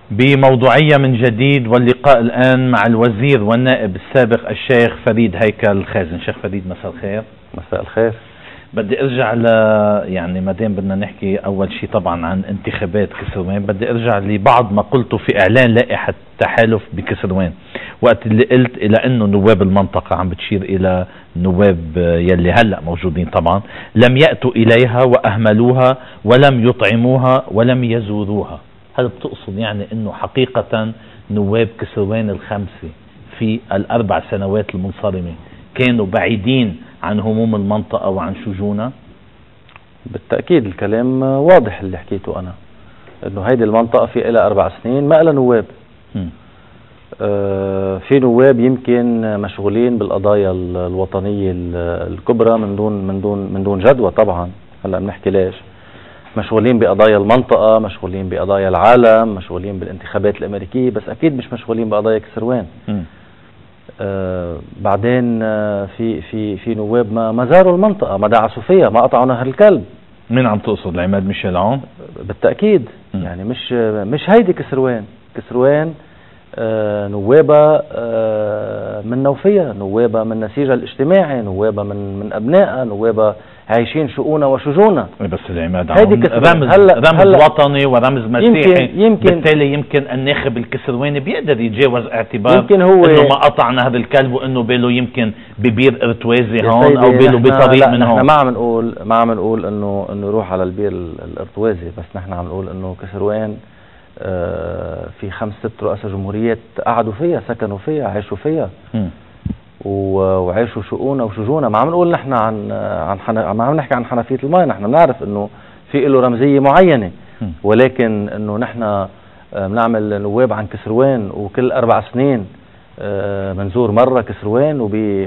بموضوعية من جديد، واللقاء الآن مع الوزير والنائب السابق الشيخ فريد هيكل خازن. شيخ فريد، مساء الخير. مساء الخير. بدي ارجع يعني ما دام بدنا نحكي اول شيء طبعا عن انتخابات كسروان، بدي ارجع لبعض ما قلته في اعلان لائحة التحالف بكسروان، وقت اللي قلت الى انه نواب المنطقة، عم بتشير الى نواب يلي هلا موجودين طبعا، لم يأتوا اليها واهملوها ولم يطعموها ولم يزوروها. هل بتقصد يعني انه حقيقة نواب كسروان الخمسة في الاربع سنوات المنصرمة كانوا بعيدين عن هموم المنطقة وعن شجونها؟ بالتأكيد الكلام واضح اللي حكيته أنا، إنه هيدي المنطقة في إلى 4 سنين ما لها نواب. في نواب يمكن مشغولين بالقضايا الوطنية الكبرى من دون جدوى. طبعا هلا بنحكي ليش مشغولين بقضايا المنطقة، مشغولين بقضايا العالم، مشغولين بالانتخابات الأمريكية، بس أكيد مش مشغولين بقضايا كسروان. بعدين في نواب ما زاروا المنطقة، ما دعسوا فيها، ما قطعوا نهر الكلب. مين عم تقصد؟ عماد ميشيل عون؟ بالتأكيد. يعني مش هيدي كسروان نوابة من نوفية، نوابة من نسيجها الاجتماعي، نوابة من أبنائها، نوابة عايشين شؤونها وشجونها. بس العماد عون رمز وطني ورمز مسيحي، بالتالي يمكن الناخب الكسرواني بيقدر يتجاوز اعتبار انه ما قطع نهر الكلب، وانه باله يمكن ببير ارتوازي هون او باله بطريق من هون. نحن ما عم نقول انه يروح على البير الارتوازي، بس نحن عم نقول انه كسروان في 5-6 رؤساء جمهوريات قعدوا فيها، سكنوا فيها، عاشوا فيها وعيشوا شؤونها وشجونها. ما عم نقول نحن ما عم نحكي عن حنفية الماء، نحن بنعرف انه في له رمزية معينة، ولكن انه نحن بنعمل نواب عن كسروان وكل 4 سنين منزور مرة كسروان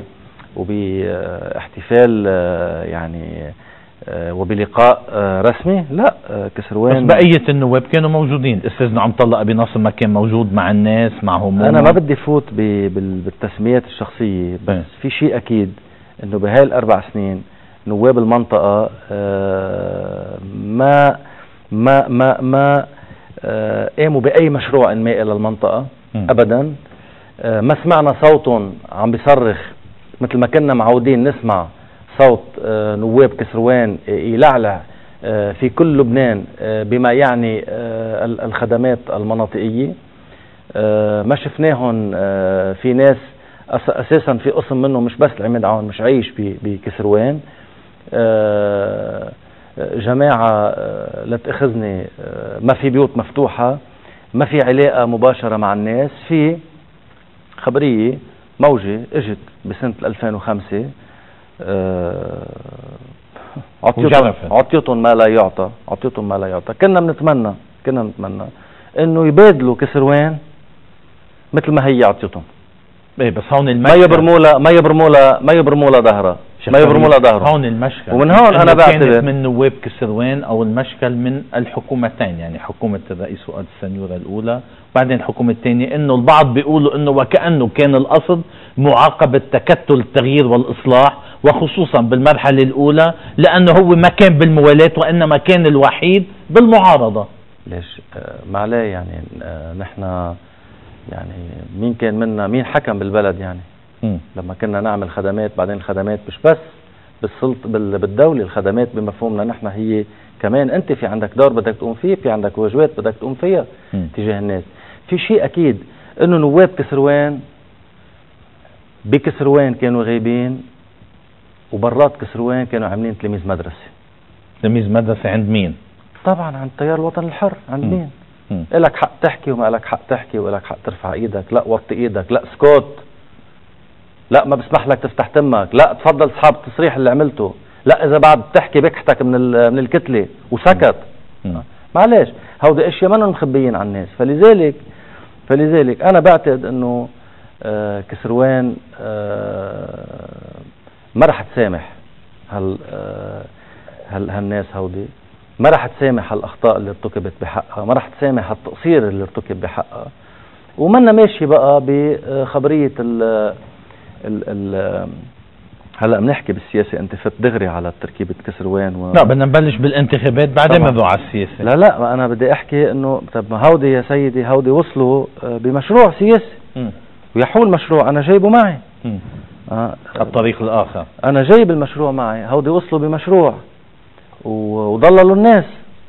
وباحتفال يعني وبلقاء رسمي. لا، كسروان بس بقية النواب كانوا موجودين. استاذ عم طلع ابي ناصر ما كان موجود مع الناس، معهم. انا ما بدي فوت بالتسميات الشخصية، بس في شيء اكيد انه بهاي ال4 سنين نواب المنطقة ما قاموا باي مشروع انمائي للمنطقة ابدا. ما سمعنا صوتهم عم بيصرخ مثل ما كنا معودين نسمع صوت نواب كسروان يلعلع في كل لبنان بما يعني الخدمات المناطقية. ما شفناهم في ناس اساسا، في قسم منه مش بس العماد عون مش عايش بكسروان. جماعة لا تأخذني، ما في بيوت مفتوحة، ما في علاقة مباشرة مع الناس. في خبرية موجة اجت بسنة 2005 عطيتهم ما لا يعطى. كنا بنتمنى انه يبادلوا كسروان مثل ما هي عطيتهم. بس هون ما يبرموا لها ظهرها. هون المشكل، ومن هون انا بعتبر كانت من نواب كسروان او المشكل من الحكومتين، يعني حكومة الرئيس فؤاد السنيورة الاولى وبعدين الحكومة الثانية، انه البعض بيقولوا انه وكأنه كان القصد معاقبة تكتل التغيير والاصلاح، وخصوصا بالمرحلة الاولى لانه هو ما كان بالموالاة وانما كان الوحيد بالمعارضة. ليش؟ معليه يعني نحن يعني مين كان منا، مين حكم بالبلد يعني؟ لما كنا نعمل خدمات، بعدين الخدمات مش بس بالدولة، الخدمات بمفهومنا نحن هي كمان انت في عندك دور بدك تقوم فيه، في عندك واجبات بدك تقوم فيها تجاه الناس. في شيء اكيد انه نواب كسروان بكسروان كانوا غايبين، وبرات كسروان كانوا عاملين تلاميذ مدرسة عند مين؟ طبعا عند التيار الوطني الحر. عند مين؟ إلك حق تحكي وما إلك حق تحكي، وإلك حق ترفع ايدك، لا وطي ايدك، لا اسكت، لا ما بسمح لك تفتح تمك، لا تفضل اصحاب التصريح اللي عملته، لا اذا بعد بتحكي بكحتك من الكتله، وسكت. معلش هودي اشياء ما مخبيين عن الناس. فلذلك انا بعتقد انه كسروان ما رح تسامح هالناس هودي، ما رح تسامح هالاخطاء اللي ارتكبت بحقها، ما رح تسامح التقصير اللي ارتكب بحقها، ومنا ماشي بقى بخبرية هلا بنحكي بالسياسه، انت فت دغري على تركيبه كسروان لا بدنا نبلش بالانتخابات بعدين بنروح على السياسه. لا انا بدي احكي انه طب ما هودي يا سيدي هودي وصلوا بمشروع سياسي ويحول مشروع انا جايبه معي الطريق الاخر، انا جايب المشروع معي، هودي وصلوا بمشروع وضللوا الناس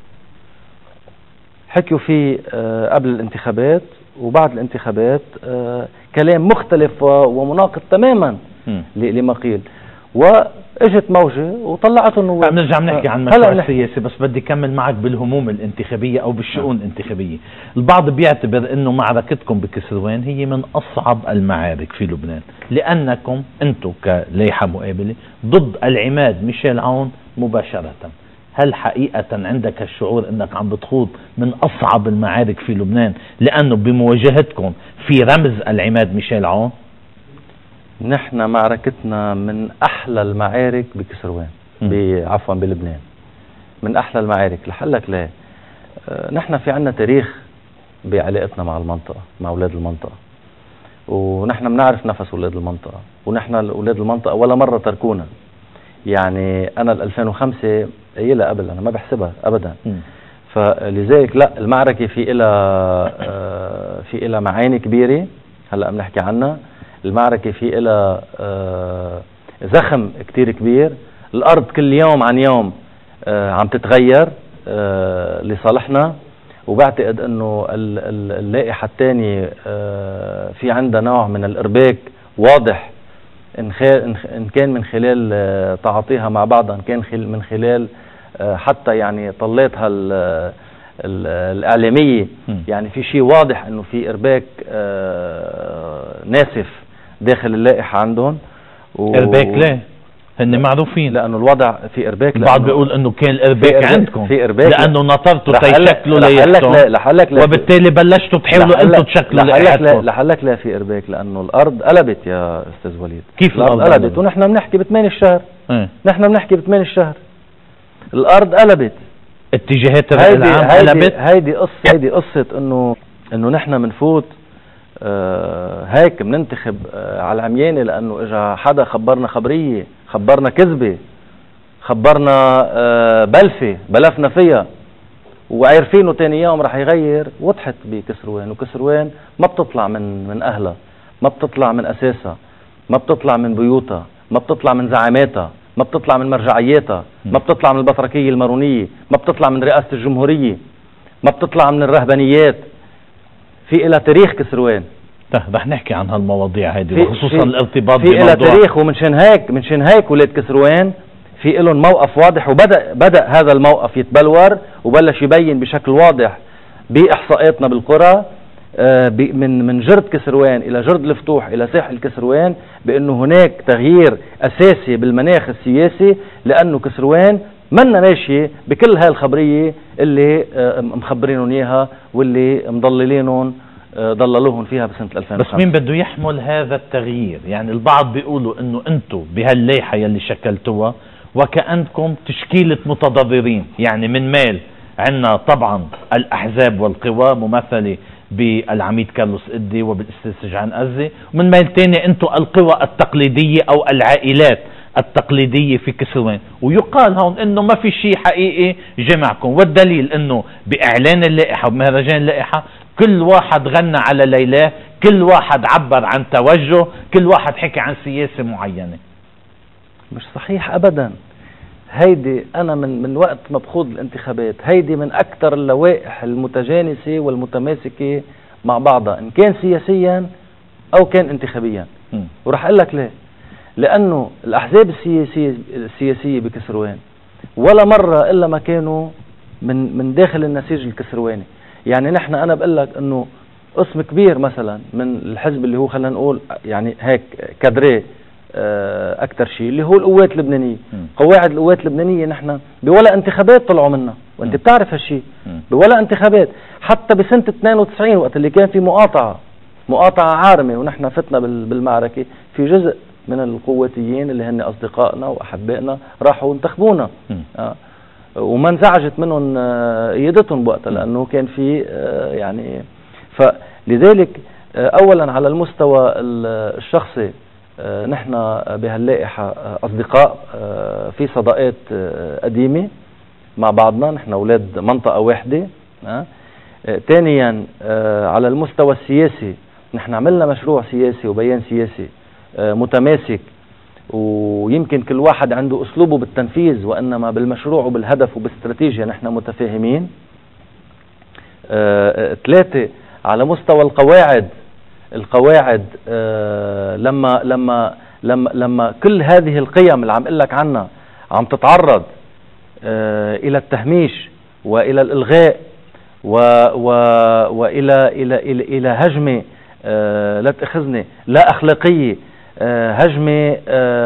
حكيوا فيه قبل الانتخابات وبعد الانتخابات كلام مختلف ومناقض تماما لما قيل، واجت موجة وطلعتهم. بنرجع بنحكي عن مشروع السياسي، بس بدي كمل معك بالهموم الانتخابية او بالشؤون الانتخابية. البعض بيعتبر انه معركتكم بكسروان هي من اصعب المعارك في لبنان، لانكم انتم كلائحة مقابلة ضد العماد ميشيل عون مباشرة. هل حقيقة عندك الشعور انك عم بتخوض من اصعب المعارك في لبنان لانه بمواجهتكم في رمز العماد ميشيل عون؟ نحن معركتنا من احلى المعارك بكسروان، عفوا بلبنان، من احلى المعارك. لحلك ليه؟ نحن في عنا تاريخ بعلاقتنا مع المنطقة، مع اولاد المنطقة، ونحن بنعرف نفس اولاد المنطقة، ونحن اولاد المنطقة ولا مرة تركونا. يعني انا 2005 قايلها قبل، انا ما بحسبها ابدا. فلذلك لا، المعركة في إلها معاني كبيرة هلا بنحكي عنها. المعركة في إلها زخم كتير كبير. الارض كل يوم عن يوم عم تتغير لصالحنا، وبعتقد انه اللائحة الثانية في عندها نوع من الارباك واضح، إن كان من خلال تعاطيها مع بعضها، إن كان من خلال حتى يعني طلاتها الإعلامية. يعني في شيء واضح إنه في إرباك ناسف داخل اللائحة عندهم. إرباك ليه؟ هن معروفين لأنه الوضع في إرباك. البعض بيقول إنه كان الإرباك عندكم في إرباك لأنه نطرتوا تيشكلوا لائحتهم، وبالتالي بلشتوا تحاولوا أنتوا تشكلوا لائحتكم. لحلك لا في إرباك، لأنه الأرض قلبت يا أستاذ وليد. كيف الأرض قلبت؟ ونحن بنحكي ب8 الشهر. نحن بنحكي ب8 الشهر الأرض قلبت، اتجاهات الرأي العام قلبت. هيدي قصة إنه نحن بنفوت هيك بننتخب على العميانة لأنه إجا حدا خبرنا خبرية، خبرنا كذبة، خبرنا بلفة بلفنا فيها، وعارفينه تاني يوم رح يغير. وضحت بكسروان، وكسروان ما بتطلع من أهلها، ما بتطلع من أساسها، ما بتطلع من بيوتها، ما بتطلع من زعاماتها، ما بتطلع من مرجعياتها، ما بتطلع من البطركية المارونية، ما بتطلع من رئاسة الجمهورية، ما بتطلع من الرهبانيات. في إلها تاريخ كسروان. رح نحكي عن هالمواضيع هيدي، وخصوصا الارتباط في إلها تاريخ. ومنشان هيك ولاد كسروان في لهم موقف واضح، وبدأ هذا الموقف يتبلور وبلش يبين بشكل واضح بإحصاءاتنا بالقرى، من جرد كسروان إلى جرد الفتوح إلى ساحل كسروان، بأنه هناك تغيير أساسي بالمناخ السياسي، لأنه كسروان منا ماشي بكل هاي الخبرية اللي مخبرينهم إياها واللي مضللينهم ضللوهم فيها بسنة 2005. بس مين بده يحمل هذا التغيير؟ يعني البعض بيقولوا انه انتم بهاللائحة يلي شكلتوها وكأنكم تشكيلة متضررين، يعني من مال عندنا طبعا الأحزاب والقوى ممثلة بالعميد كارلوس إدي وبالاستاذ سجعان أزي، ومن مال تاني انتم القوى التقليدية او العائلات التقليدية في كسروان. ويقال هون انه ما في شيء حقيقي جمعكم، والدليل انه باعلان اللائحة وبمهرجان اللائحة كل واحد غنى على ليلاه، كل واحد عبر عن توجه، كل واحد حكي عن سياسة معينة. مش صحيح ابدا. هيدي انا من وقت ما بخوض الانتخابات، هيدي من اكثر اللوائح المتجانسة والمتماسكة مع بعضها، ان كان سياسيا او كان انتخابيا. ورح اقول لك ليه. لانه الاحزاب السياسية بكسروان ولا مرة الا ما كانوا من داخل النسيج الكسرواني. يعني نحن انا بقول لك انه قسم كبير مثلا من الحزب اللي هو خلينا نقول يعني هيك كادريه اكثر شيء اللي هو القوات اللبنانيه. قواعد القوات اللبنانيه نحن بولا انتخابات طلعوا منها، وانت بتعرف هالشيء. بولا انتخابات، حتى بسنه 92 وقت اللي كان في مقاطعه عارمه ونحن فتنا بالمعركه، في جزء من القواتيين اللي هن اصدقائنا واحبائنا راحوا انتخبونا. وما انزعجت منهم قيادتهم بوقتها، لانه كان في يعني. فلذلك اولا على المستوى الشخصي نحن بهاللائحة أصدقاء في صداقات قديمة مع بعضنا، نحن أولاد منطقة واحدة. ثانيا على المستوى السياسي نحن عملنا مشروع سياسي وبيان سياسي متماسك، ويمكن كل واحد عنده أسلوبه بالتنفيذ، وإنما بالمشروع وبالهدف وبالاستراتيجية نحن متفاهمين. ثلاثة على مستوى القواعد لما كل هذه القيم اللي عم قلك عنها عم تتعرض إلى التهميش وإلى الإلغاء وإلى هجمة لا تأخذني لا أخلاقية، هجمة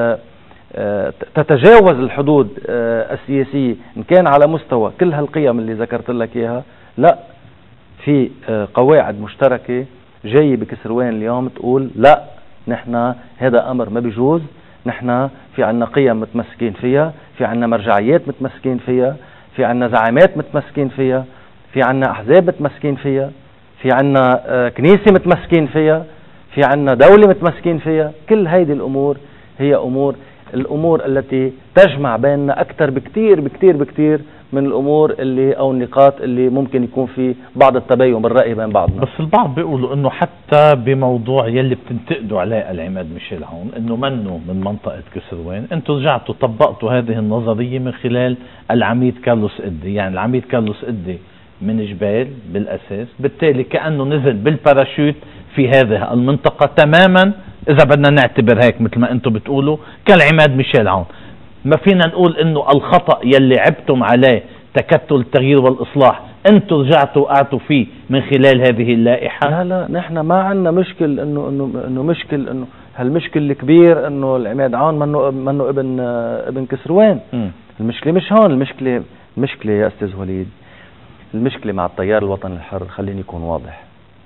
تتجاوز الحدود السياسية، إن كان على مستوى كل هالقيم اللي ذكرت لك إياها، لا، في قواعد مشتركة جاي بكسروان اليوم تقول لا، نحن هذا أمر ما بيجوز، نحن في عنا قيم متمسكين فيها، في عنا مرجعيات متمسكين فيها، في عنا زعامات متمسكين فيها، في عنا أحزاب متمسكين فيها، في عنا كنيسة متمسكين فيها، في عنا دولة متمسكين فيها. كل هيدي الأمور هي الأمور التي تجمع بيننا أكثر بكتير بكتير بكتير من الأمور أو النقاط اللي ممكن يكون في بعض التباين بالرأي بين بعضنا. بس البعض بيقولوا إنه حتى بموضوع يلي بتنتقدوا عليه العماد ميشيل عون، إنه منه من منطقة كسروان، أنتم رجعتوا طبقتوا هذه النظرية من خلال العميد كارلوس إدي. يعني العميد كارلوس إدي من جبال بالأساس، بالتالي كأنه نزل بالباراشوت في هذه المنطقة تماما، إذا بدنا نعتبر هيك مثل ما أنتم بتقولوا كالعماد ميشيل عون. ما فينا نقول إنه الخطأ يلي عبتم عليه تكتل التغيير والإصلاح أنتم رجعتوا وقعتوا فيه من خلال هذه اللائحة. لا نحن ما عندنا مشكل إنه مشكل إنه هالمشكل الكبير إنه العماد عون منه ابن كسروان. المشكلة مش هون، المشكلة يا أستاذ وليد، المشكلة مع التيار الوطني الحر. خليني يكون واضح،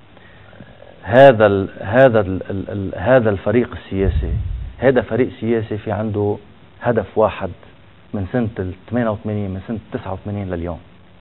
هذا الفريق السياسي، هذا فريق سياسي في عنده هدف واحد من سنة 88، من سنة 89 لليوم: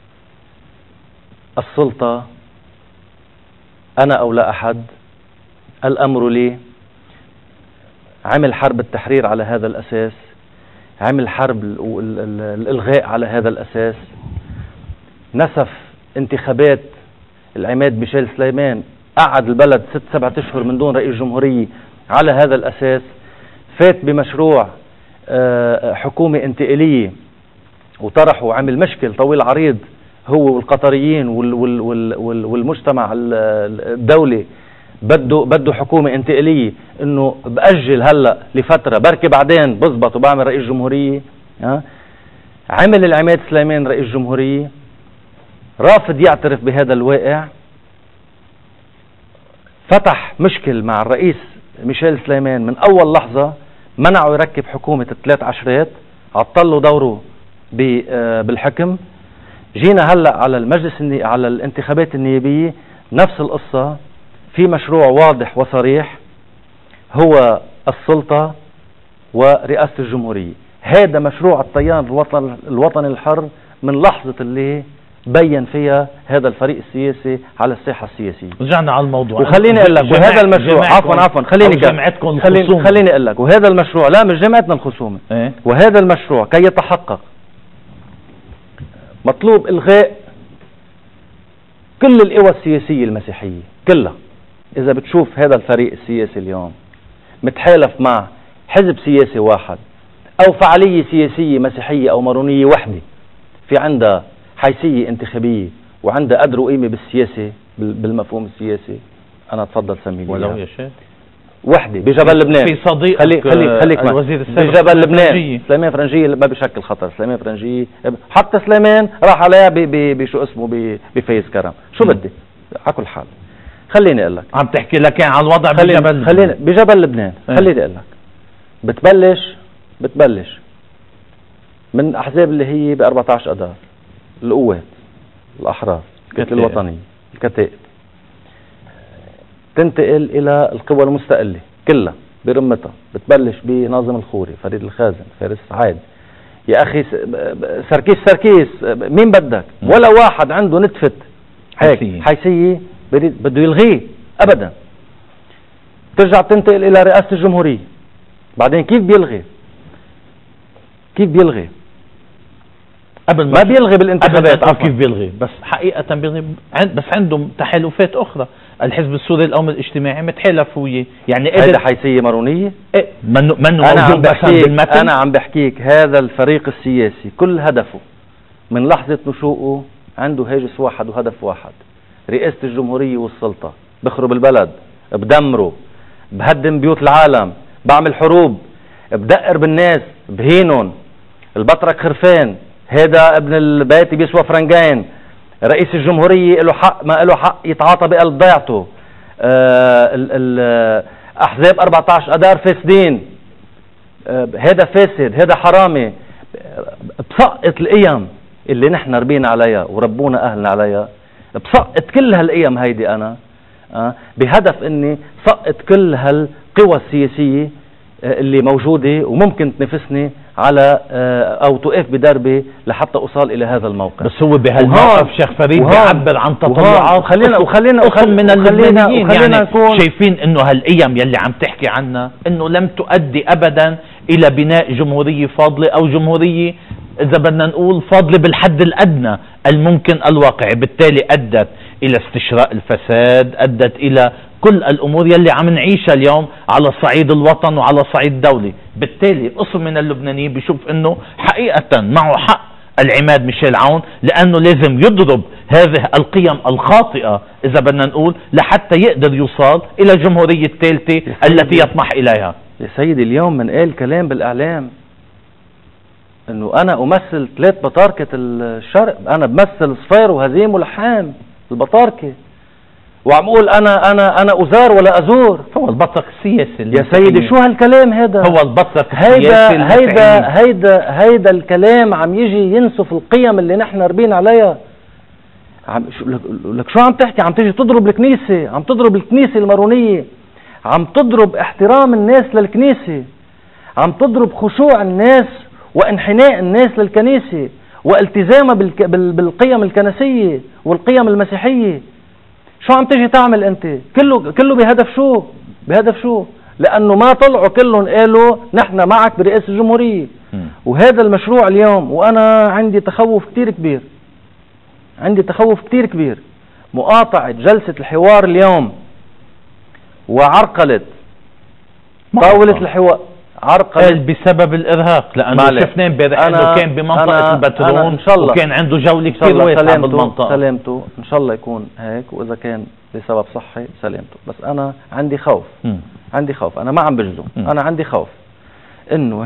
السلطة. أنا أو لا أحد، الأمر لي. عمل حرب التحرير على هذا الأساس، عمل حرب الإلغاء على هذا الأساس، نسف انتخابات العماد ميشيل سليمان، قعد البلد 6-7 أشهر من دون رئيس جمهورية على هذا الأساس، فات بمشروع حكومة انتقالية وطرحه وعمل مشكل طويل عريض هو والقطريين والمجتمع الدولي، بده حكومة انتقالية، انه بأجل هلا لفترة بركي بعدين بزبط وبعمل رئيس جمهورية. عمل العماد سليمان رئيس جمهورية، رافض يعترف بهذا الواقع، فتح مشكل مع الرئيس ميشيل سليمان من أول لحظة، منعه يركب حكومة 3 عشرات، عطله دوره بالحكم. جينا هلأ على على الانتخابات النيابية، نفس القصة، في مشروع واضح وصريح هو السلطة ورئاسة الجمهورية. هذا مشروع التيار الوطني الحر من لحظة اللي بين فيها هذا الفريق السياسي على الساحة السياسية. رجعنا على الموضوع، وخليني اقول لك وهذا المشروع عفوا خليني اقول لك وهذا المشروع، لا مش جماعتنا الخصومة، وهذا المشروع كي يتحقق مطلوب إلغاء كل القوى السياسية المسيحية كلها. إذا بتشوف هذا الفريق السياسي اليوم متحالف مع حزب سياسي واحد أو فعالية سياسية مسيحية أو مارونية وحدة، في عندها حيثية انتخابية وعندها قدر وقيمة بالسياسة بالمفهوم السياسي، أنا أتفضل سميني ولو يا شيخ وحدة بجبل لبنان. في صديق خليك الوزير السابق بجبل لبنان سليمان فرنجية ما بشكل خطر. سليمان فرنجية حتى سليمان راح عليها بشو اسمه بفايز كرم. شو بدي على كل حال خليني اقول لك، عم تحكي لك عن الوضع بجبل لبنان. خليني اقول لك، بتبلش من احزاب اللي هي ب 14 اذار، القوات الاحرار، الكتله الوطنيه، الكتائب، تنتقل الى القوى المستقله كلها برمتها. بتبلش بناظم الخوري، فريد الخازن، فارس سعاد، يا اخي سركيس مين بدك، ولا واحد عنده نتفه هيك حيثيه بده يلغيه ابدا. ترجع تنتقل الى رئاسه الجمهوريه، بعدين كيف بيلغي؟ كيف بيلغي؟ قبل ما بيلغي بالانتخابات. كيف بيلغي؟ بس حقيقة بيلغي، بس عندهم تحالفات أخرى. الحزب السوري القومي الاجتماعي متحالف وياه، يعني هيدا حيثية مارونية. إيه، منه موجود مثلا بالمتن. أنا عم بحكيك هذا الفريق السياسي كل هدفه من لحظة نشوءه عنده هاجس واحد وهدف واحد: رئاسة الجمهورية والسلطة. بخرب البلد، بدمره، بهدم بيوت العالم، بعمل حروب، بدقر بالناس، بهينهم. البطرك خرفان، هذا ابن البيتي بيسوى فرنجين. رئيس الجمهورية له حق ما له حق يتعاطى بقلب ضيعته. أحزاب 14 أدار فاسدين، هذا فاسد، هذا حرامي. بسقط القيم اللي نحن ربينا عليها وربونا أهلنا عليها، بسقط كل هالقيم هيدي أنا بهدف أني سقط كل هالقوى السياسية اللي موجودة وممكن تنافسني على أو توقف بدربي لحتى أوصل إلى هذا الموقع. بس هو بهالموقف شيخ فريد بيعبر عن تطلعات وخلينا من اللبنانيين، يعني شايفين إنه هالقيم يلي عم تحكي عنها إنه لم تؤدي أبدا إلى بناء جمهورية فاضلة أو جمهورية إذا بدنا نقول فاضلة بالحد الأدنى الممكن الواقعي. بالتالي أدت إلى استشراء الفساد، أدت إلى كل الأمور يلي عم نعيشها اليوم على صعيد الوطن وعلى صعيد الدولي. بالتالي قسم من اللبنانيين بيشوف إنه حقيقة معه حق العماد ميشيل عون، لأنه لازم يضرب هذه القيم الخاطئة إذا بدنا نقول لحتى يقدر يوصل إلى الجمهورية الثالثة التي يطمح إليها. يا سيدي اليوم من قال كلام بالإعلام إنه أنا أمثل 3 بطاركة الشرق، أنا بمثل صفير وهزيم ولحام البطاركة، وعم اقول انا ازار ولا ازور. هو البطرك السياسي يا سيدي. شو هالكلام هذا؟ هو البطرك السياسي. هيدا الكلام عم يجي ينسف القيم اللي نحن ربينا عليها. لك شو عم تحكي؟ عم تيجي تضرب الكنيسة، عم تضرب الكنيسة المارونية، عم تضرب احترام الناس للكنيسة، عم تضرب خشوع الناس وانحناء الناس للكنيسة والتزامها بالقيم الكنسية والقيم المسيحية. شو عم تيجي تعمل انت؟ كله بهدف شو؟ لانه ما طلعوا كلهم قالوا نحن معك برئاسة الجمهورية. وهذا المشروع اليوم، وانا عندي تخوف كتير كبير، مقاطعة جلسة الحوار اليوم وعرقلة طاولة الحوار، عرقلة بسبب الارهاق، لانه شفنا امبارح انه كان بمنطقة البترون وكان عنده جولة كثير واسعة بالمنطقة. سلامته ان شاء الله يكون هيك، واذا كان بسبب صحي سلامته. بس انا عندي خوف، انا ما عم بجزم، انا عندي خوف انه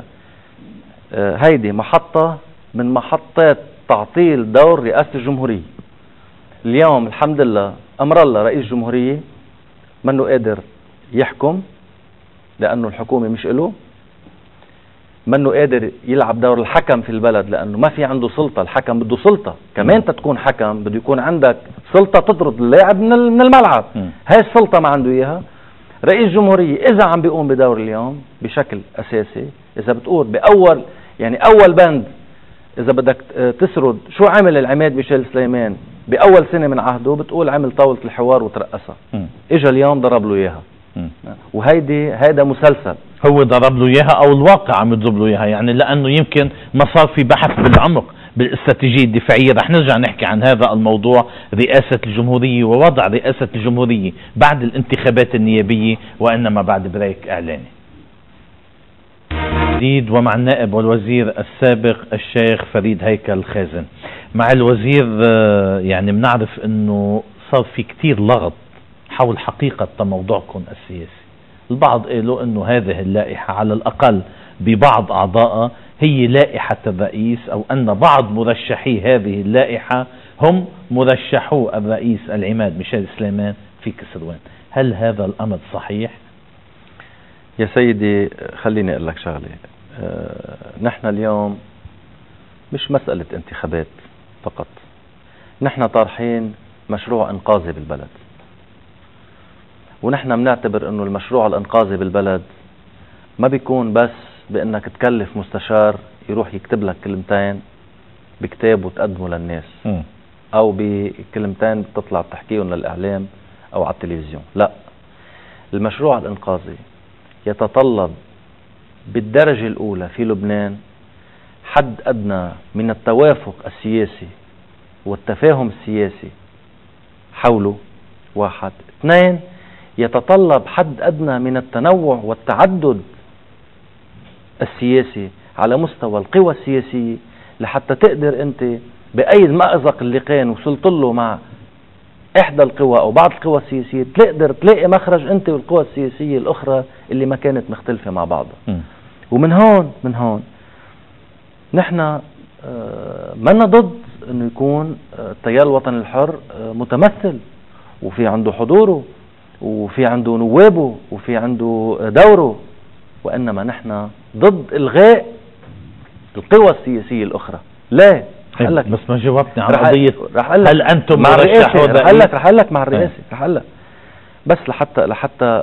هيدي محطة من محطات تعطيل دور رئاسة الجمهورية. اليوم الحمد لله امر الله رئيس جمهورية منه قادر يحكم لأنه الحكومة مش إله، منه قادر يلعب دور الحكم في البلد لأنه ما في عنده سلطة. الحكم بده سلطة كمان، تكون حكم بده يكون عندك سلطة تطرد اللاعب من الملعب. هاي السلطة ما عنده إياها. رئيس جمهورية إذا عم بيقوم بدور اليوم بشكل أساسي، إذا بتقول بأول يعني أول بند، إذا بدك تسرد شو عمل العماد ميشيل سليمان بأول سنة من عهده، بتقول عمل طاولة الحوار وترقصها. إجا اليوم ضرب له إياها، هيدا مسلسل هو ضرب له اياها او الواقع عم يضرب له اياها، يعني لانه يمكن ما صار في بحث بالعمق بالاستراتيجيه الدفاعيه. رح نرجع نحكي عن هذا الموضوع، رئاسه الجمهوريه ووضع رئاسه الجمهوريه بعد الانتخابات النيابيه، وانما بعد بريك اعلاني جديد. ومع النائب والوزير السابق الشيخ فريد هيكل خازن. مع الوزير يعني بنعرف انه صار في كتير لغط حول حقيقة موضوعكم السياسي. البعض قالوا انه هذه اللائحة على الاقل ببعض اعضائها هي لائحة الرئيس، او ان بعض مرشحي هذه اللائحة هم مرشحو الرئيس العماد ميشيل سليمان في كسروان. هل هذا الامر صحيح؟ يا سيدي خليني اقول لك شغلة. نحن اليوم مش مسألة انتخابات فقط، نحن طارحين مشروع انقاذي بالبلد، ونحن بنعتبر انه المشروع الانقاذي بالبلد ما بيكون بس بانك تكلف مستشار يروح يكتب لك كلمتين بكتاب وتقدمه للناس، او بكلمتين بتطلع تحكيهم للاعلام او على التلفزيون. لا، المشروع الانقاذي يتطلب بالدرجة الأولى في لبنان حد أدنى من التوافق السياسي والتفاهم السياسي حوله، واحد. اثنين، يتطلب حد أدنى من التنوع والتعدد السياسي على مستوى القوى السياسية، لحتى تقدر أنت بأي مأزق اللي كان وصلت له مع إحدى القوى أو بعض القوى السياسية تقدر تلاقي مخرج أنت والقوى السياسية الأخرى اللي ما كانت مختلفة مع بعضها. ومن هون نحن منا ضد انه يكون التيار الوطني الحر متمثل وفي عنده حضوره وفي عنده نوابه وفي عنده دوره، وانما نحن ضد الغاء القوى السياسية الاخرى. لا لك بس ما جاوبتني عن قضية هل انتم مع مرشحوا الرئاسة؟ رح لك مع الرئاسة رح لك، بس لحتى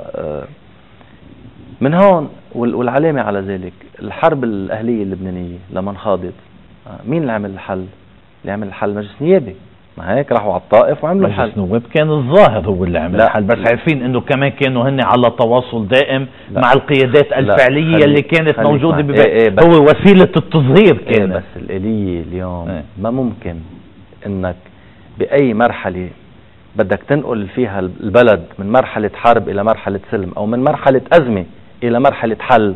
من هون والعلامة على ذلك الحرب الأهلية اللبنانية لما انخاضت مين اللي عمل الحل؟ اللي عمل الحل مجلس نيابي، ما هيك راحوا على الطائف وعملوا الحل. مجلس نواب كان الظاهر هو اللي عمل الحل، بس عارفين انه كمان كانوا هن على تواصل دائم مع القيادات الفعلية اللي كانت موجودة هو وسيلة التظهير كان. بس الآلية اليوم ما ممكن انك بأي مرحلة بدك تنقل فيها البلد من مرحلة حرب إلى مرحلة سلم أو من مرحلة أزمة إلى مرحلة حل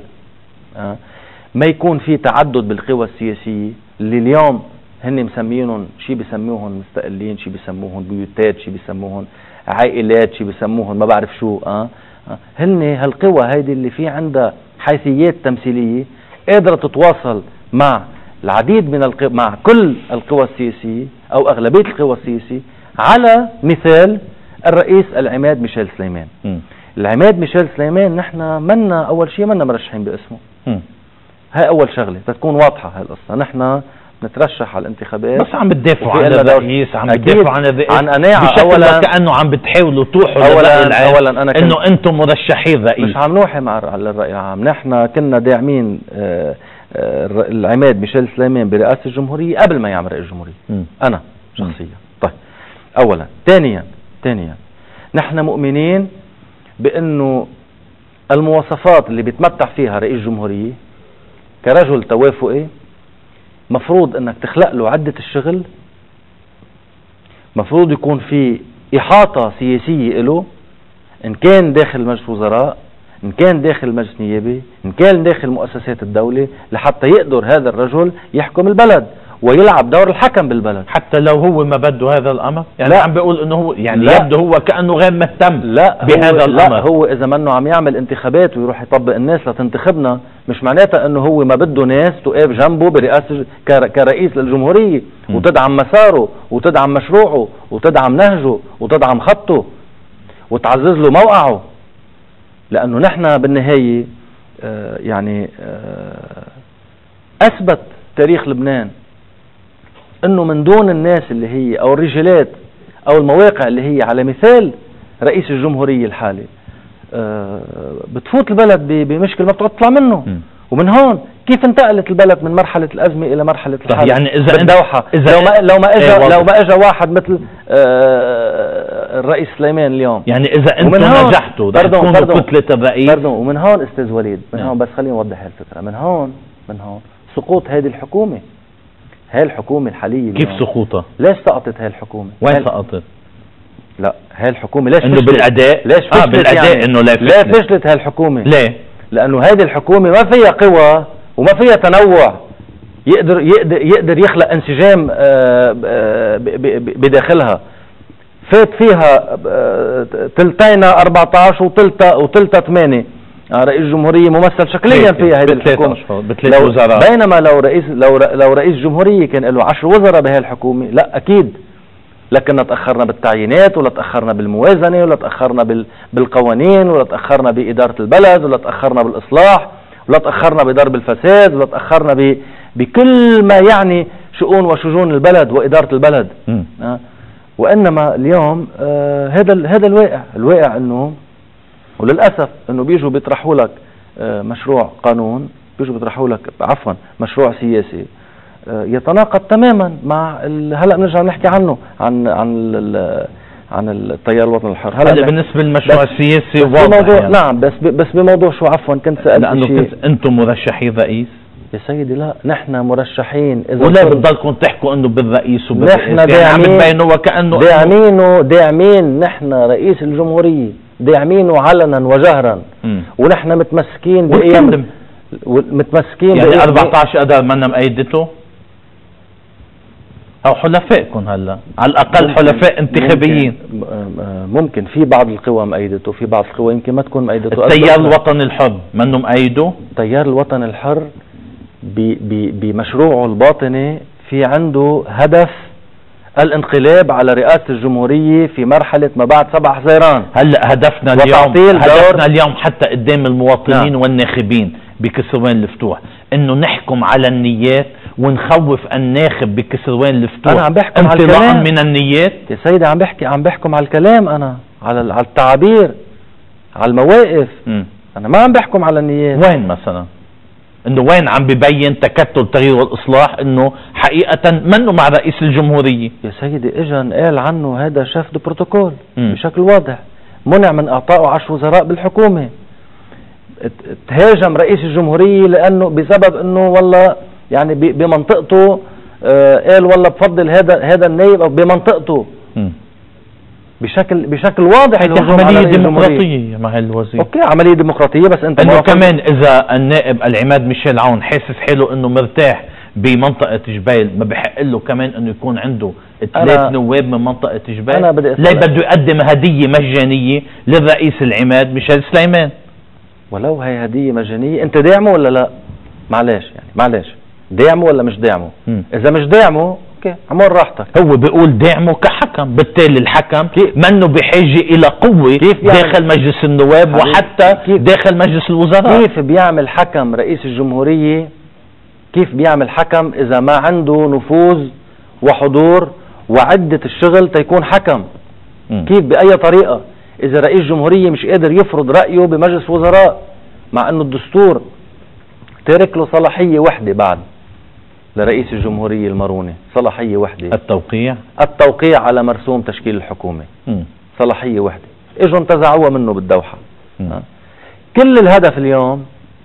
ما يكون في تعدد بالقوى السياسية اللي اليوم هن مسمينهم شي بيسموهم مستقلين، شي بيسموهم بيوتات، شي بيسموهم عائلات، شي بيسموهم ما بعرف شو. هن هالقوى هيدي اللي في عندها حيثيات تمثيلية قادرة تتواصل مع العديد من مع كل القوى السياسية أو أغلبية القوى السياسية، على مثال الرئيس العماد ميشيل سليمان. العماد ميشيل سليمان نحن منا أول شيء منا مرشحين باسمه. هاي أول شغلة تكون واضحة هاي القصة. نحن نترشح على الانتخابات بس عم بتدافعوا عن الرئيس، عم بتدافعوا عن الرئيس عن قناعة أولا كأنه عم بتحاولوا توحوا للرأي العام انه انتم مرشحين رئيس. مش عم نوحي مع الرأي العام، نحن كنا داعمين العماد ميشيل سليمان برئاسة الجمهورية قبل ما يعمل رئيس الجمهورية. أنا شخصيا. طيب أولا. ثانيا نحن مؤمنين بأنه المواصفات اللي بيتمتع فيها رئيس الجمهورية كرجل توافقي مفروض انك تخلق له عدة الشغل، مفروض يكون في إحاطة سياسية له، إن كان داخل مجلس وزراء، إن كان داخل مجلس نيابي، إن كان داخل مؤسسات الدولة، لحتى يقدر هذا الرجل يحكم البلد ويلعب دور الحكم بالبلد. حتى لو هو ما بده هذا الأمر، يعني لا. عم بيقول انه هو يعني لا. يبدو هو كأنه غير مهتم بهذا الأمر. لا، هو إذا منه عم يعمل انتخابات ويروح يطبق الناس لتنتخبنا، مش معناتها انه هو ما بده ناس تقف جنبه برئاسة كرئيس للجمهورية وتدعم مساره وتدعم مشروعه وتدعم نهجه وتدعم خطه وتعزز له موقعه. لأنه نحن بالنهاية أثبت تاريخ لبنان انه من دون الناس اللي هي او الرجالات او المواقع اللي هي على مثال رئيس الجمهورية الحالي بتفوت البلد بمشكل ما بتقعد تطلع منه. ومن هون كيف انتقلت البلد من مرحلة الأزمة إلى مرحلة الحل؟ يعني إذا بالدوحة لو ما اجى واحد مثل الرئيس سليمان اليوم، يعني إذا أنتم نجحتوا تكونوا كتلة الرئيس. ومن هون أستاذ وليد، من هون بس خليني أوضح هالفكرة. من هون سقوط هذه الحكومة. هاي الحكومة الحالية كيف سقوطها؟ ليش سقطت هاي الحكومة؟ وين سقطت؟ لا، هاي الحكومة ليش انه بالأداء؟ ليش فشلت؟ بالأداء يعني انه لا فشلت هاي الحكومة. ليه؟ لأنه هذه الحكومة ما فيها قوى وما فيها تنوع يقدر يخلق انسجام بداخلها. فات فيها تلتين 14 وتلتا 8 رئيس جمهورية ممثل شكليا فيها هذه الحكومة بثلاث وزراء. بينما لو رئيس جمهورية كان له 10 وزراء بهي الحكومة، لا أكيد، لكن تأخرنا بالتعيينات ولا تأخرنا بالموازنة ولا تأخرنا بالقوانين ولا تأخرنا بإدارة البلد ولا تأخرنا بالإصلاح ولا تأخرنا بضرب الفساد ولا تأخرنا بكل ما يعني شؤون وشجون البلد وإدارة البلد. وإنما اليوم هذا الواقع انه، وللأسف انه بيجوا بيطرحوا لك مشروع قانون، بيجوا بيطرحوا لك مشروع سياسي يتناقض تماما مع هلا بنرجع نحكي عنه عن عن التيار الوطني الحر. هلا بالنسبه للمشروع السياسي واضح يعني. نعم بس بموضوع شو عفوا كنت سألت شيء. انتم مرشحين رئيس يا سيدي؟ لا نحن مرشحين. إذا ولا بتضلكم تحكوا انه بالرئيس وبالرئيس؟ نحن داعمين، يعني وكأنه داعمين نحن رئيس الجمهورية، داعمينه علنا وجهرا. ونحن متمسكين بأيام، متمسكين يعني 14 اذار منا مأيدته او حلفائكم هلا على الاقل حلفاء انتخابيين. ممكن في بعض القوى مأيدته، في بعض القوى يمكن ما تكون مأيدته. التيار الوطني الحر منه مأيده؟ التيار الوطني الحر بمشروعه الباطني في عنده هدف الانقلاب على رئاسة الجمهورية في مرحلة ما بعد 7 حزيران. هلا هدفنا اليوم حتى قدام المواطنين والناخبين بكسروان الفتوح انه نحكم على النيات ونخوف الناخب بكسروان الفتوح. انا عم بحكم على الكلام من النيات يا سيدي، عم بحكم على الكلام، انا على التعابير، على المواقف. انا ما عم بحكم على النيات. وين مثلا؟ انه وين عم ببين تكتل التغيير والاصلاح انه حقيقة منه مع رئيس الجمهورية؟ يا سيدي اجا قال عنه هذا شاف دو بروتوكول بشكل واضح، منع من اعطائه 10 وزراء بالحكومة. تهاجم رئيس الجمهورية لانه بسبب انه والله يعني بمنطقته قال والله بفضل هذا النائب او بمنطقته. بشكل واضح. عملية ديمقراطية مع الوزير. اوكي عملية ديمقراطية، بس انت انه كمان اذا النائب العماد ميشيل عون حاسس حاله انه مرتاح بمنطقة جبيل، ما بحق له كمان انه يكون عنده 3 نواب من منطقة جبيل؟ لا بده يقدم هدية مجانية للرئيس العماد ميشيل سليمان. ولو هي هدية مجانية انت داعمه ولا لا؟ معلش داعمه ولا مش داعمه؟ اذا مش داعمه اوكي عمر راحتك. هو بيقول داعمه كحكم، بالتالي الحكم منه بحاجة الى قوة داخل مجلس النواب وحتى داخل مجلس الوزراء. كيف بيعمل حكم رئيس الجمهورية؟ كيف بيعمل حكم اذا ما عنده نفوذ وحضور وعدة الشغل تيكون حكم؟ كيف بأي طريقة اذا رئيس الجمهورية مش قادر يفرض رأيه بمجلس وزراء، مع انه الدستور ترك له صلاحية وحدة بعد لرئيس الجمهورية المرونة، صلاحية وحدة، التوقيع على مرسوم تشكيل الحكومة. صلاحية وحدة، اجوا انتزعوها منه بالدوحة. كل الهدف اليوم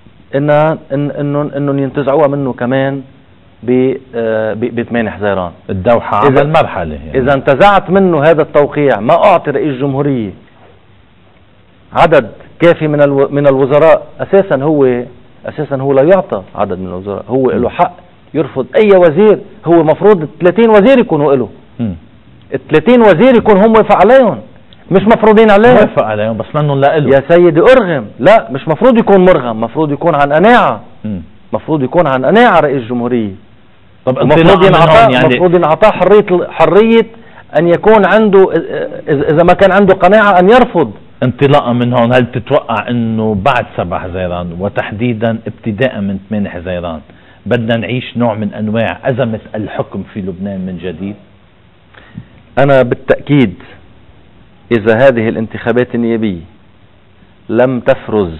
انه ينتزعوها منه كمان ب 8 حزيران. الدوحة عمل مرحلة يعني. اذا انتزعت منه هذا التوقيع، ما اعطي رئيس الجمهورية عدد كافي من الوزراء. اساسا هو لا يعطى عدد من الوزراء، هو له حق يرفض اي وزير. هو مفروض 30 وزير يكونوا له، 30 وزير يكون هم موافق عليهم، مش مفروضين عليهم. موافق عليهم بس منهم لا له. يا سيدي ارغم، لا مش مفروض يكون مرغم، مفروض يكون عن قناعة. مفروض يكون عن قناعة رئيس الجمهورية. طب مفروض ينعطاه حرية ان يكون عنده، اذا ما كان عنده قناعة ان يرفض. انطلاقا من هون، هل تتوقع انه بعد 7 حزيران وتحديدا ابتداء من 8 حزيران بدنا نعيش نوع من انواع ازمة الحكم في لبنان من جديد؟ انا بالتأكيد اذا هذه الانتخابات النيابية لم تفرز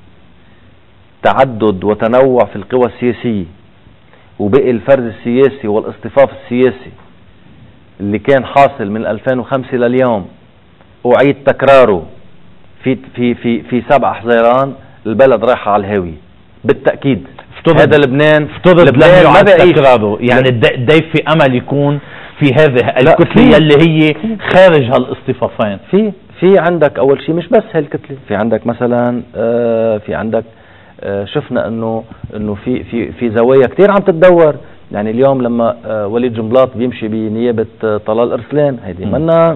تعدد وتنوع في القوى السياسية، وبقي الفرز السياسي والاصطفاف السياسي اللي كان حاصل من 2005 لليوم أعيد تكراره في 7 حزيران، البلد رايحة على الهاوية بالتأكيد. هذا لبنان لم يعد تكراره، يعني دايف في أمل يكون في هذه الكتلة اللي هي خارج هالاصطفافين. في عندك أول شيء مش بس هالكتلة، في عندك مثلا في عندك شفنا انه في زوايا كتير عم تتدور. يعني اليوم لما وليد جنبلاط بيمشي بنيابة طلال ارسلان، هيدي منا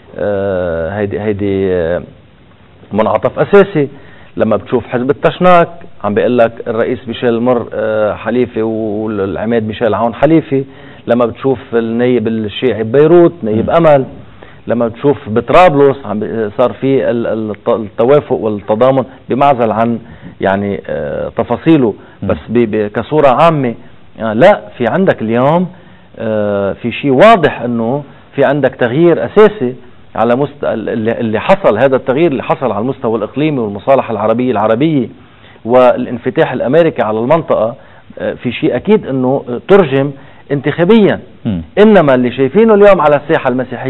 هيدي منعطف اساسي. لما بتشوف حزب التشناك عم بيقول لك الرئيس ميشيل المر حليفي والعماد ميشيل عون حليفي. لما بتشوف النايب الشيعي ببيروت نايب امل. لما بتشوف بطرابلس صار في التوافق والتضامن بمعزل عن يعني تفاصيله، بس كصورة عامة. لا، في عندك اليوم في شيء واضح انه في عندك تغيير اساسي على اللي حصل. هذا التغيير اللي حصل على المستوى الاقليمي والمصالحة العربية والانفتاح الامريكي على المنطقة، في شيء اكيد انه ترجم انتخابيا. انما اللي شايفينه اليوم على الساحة المسيحية،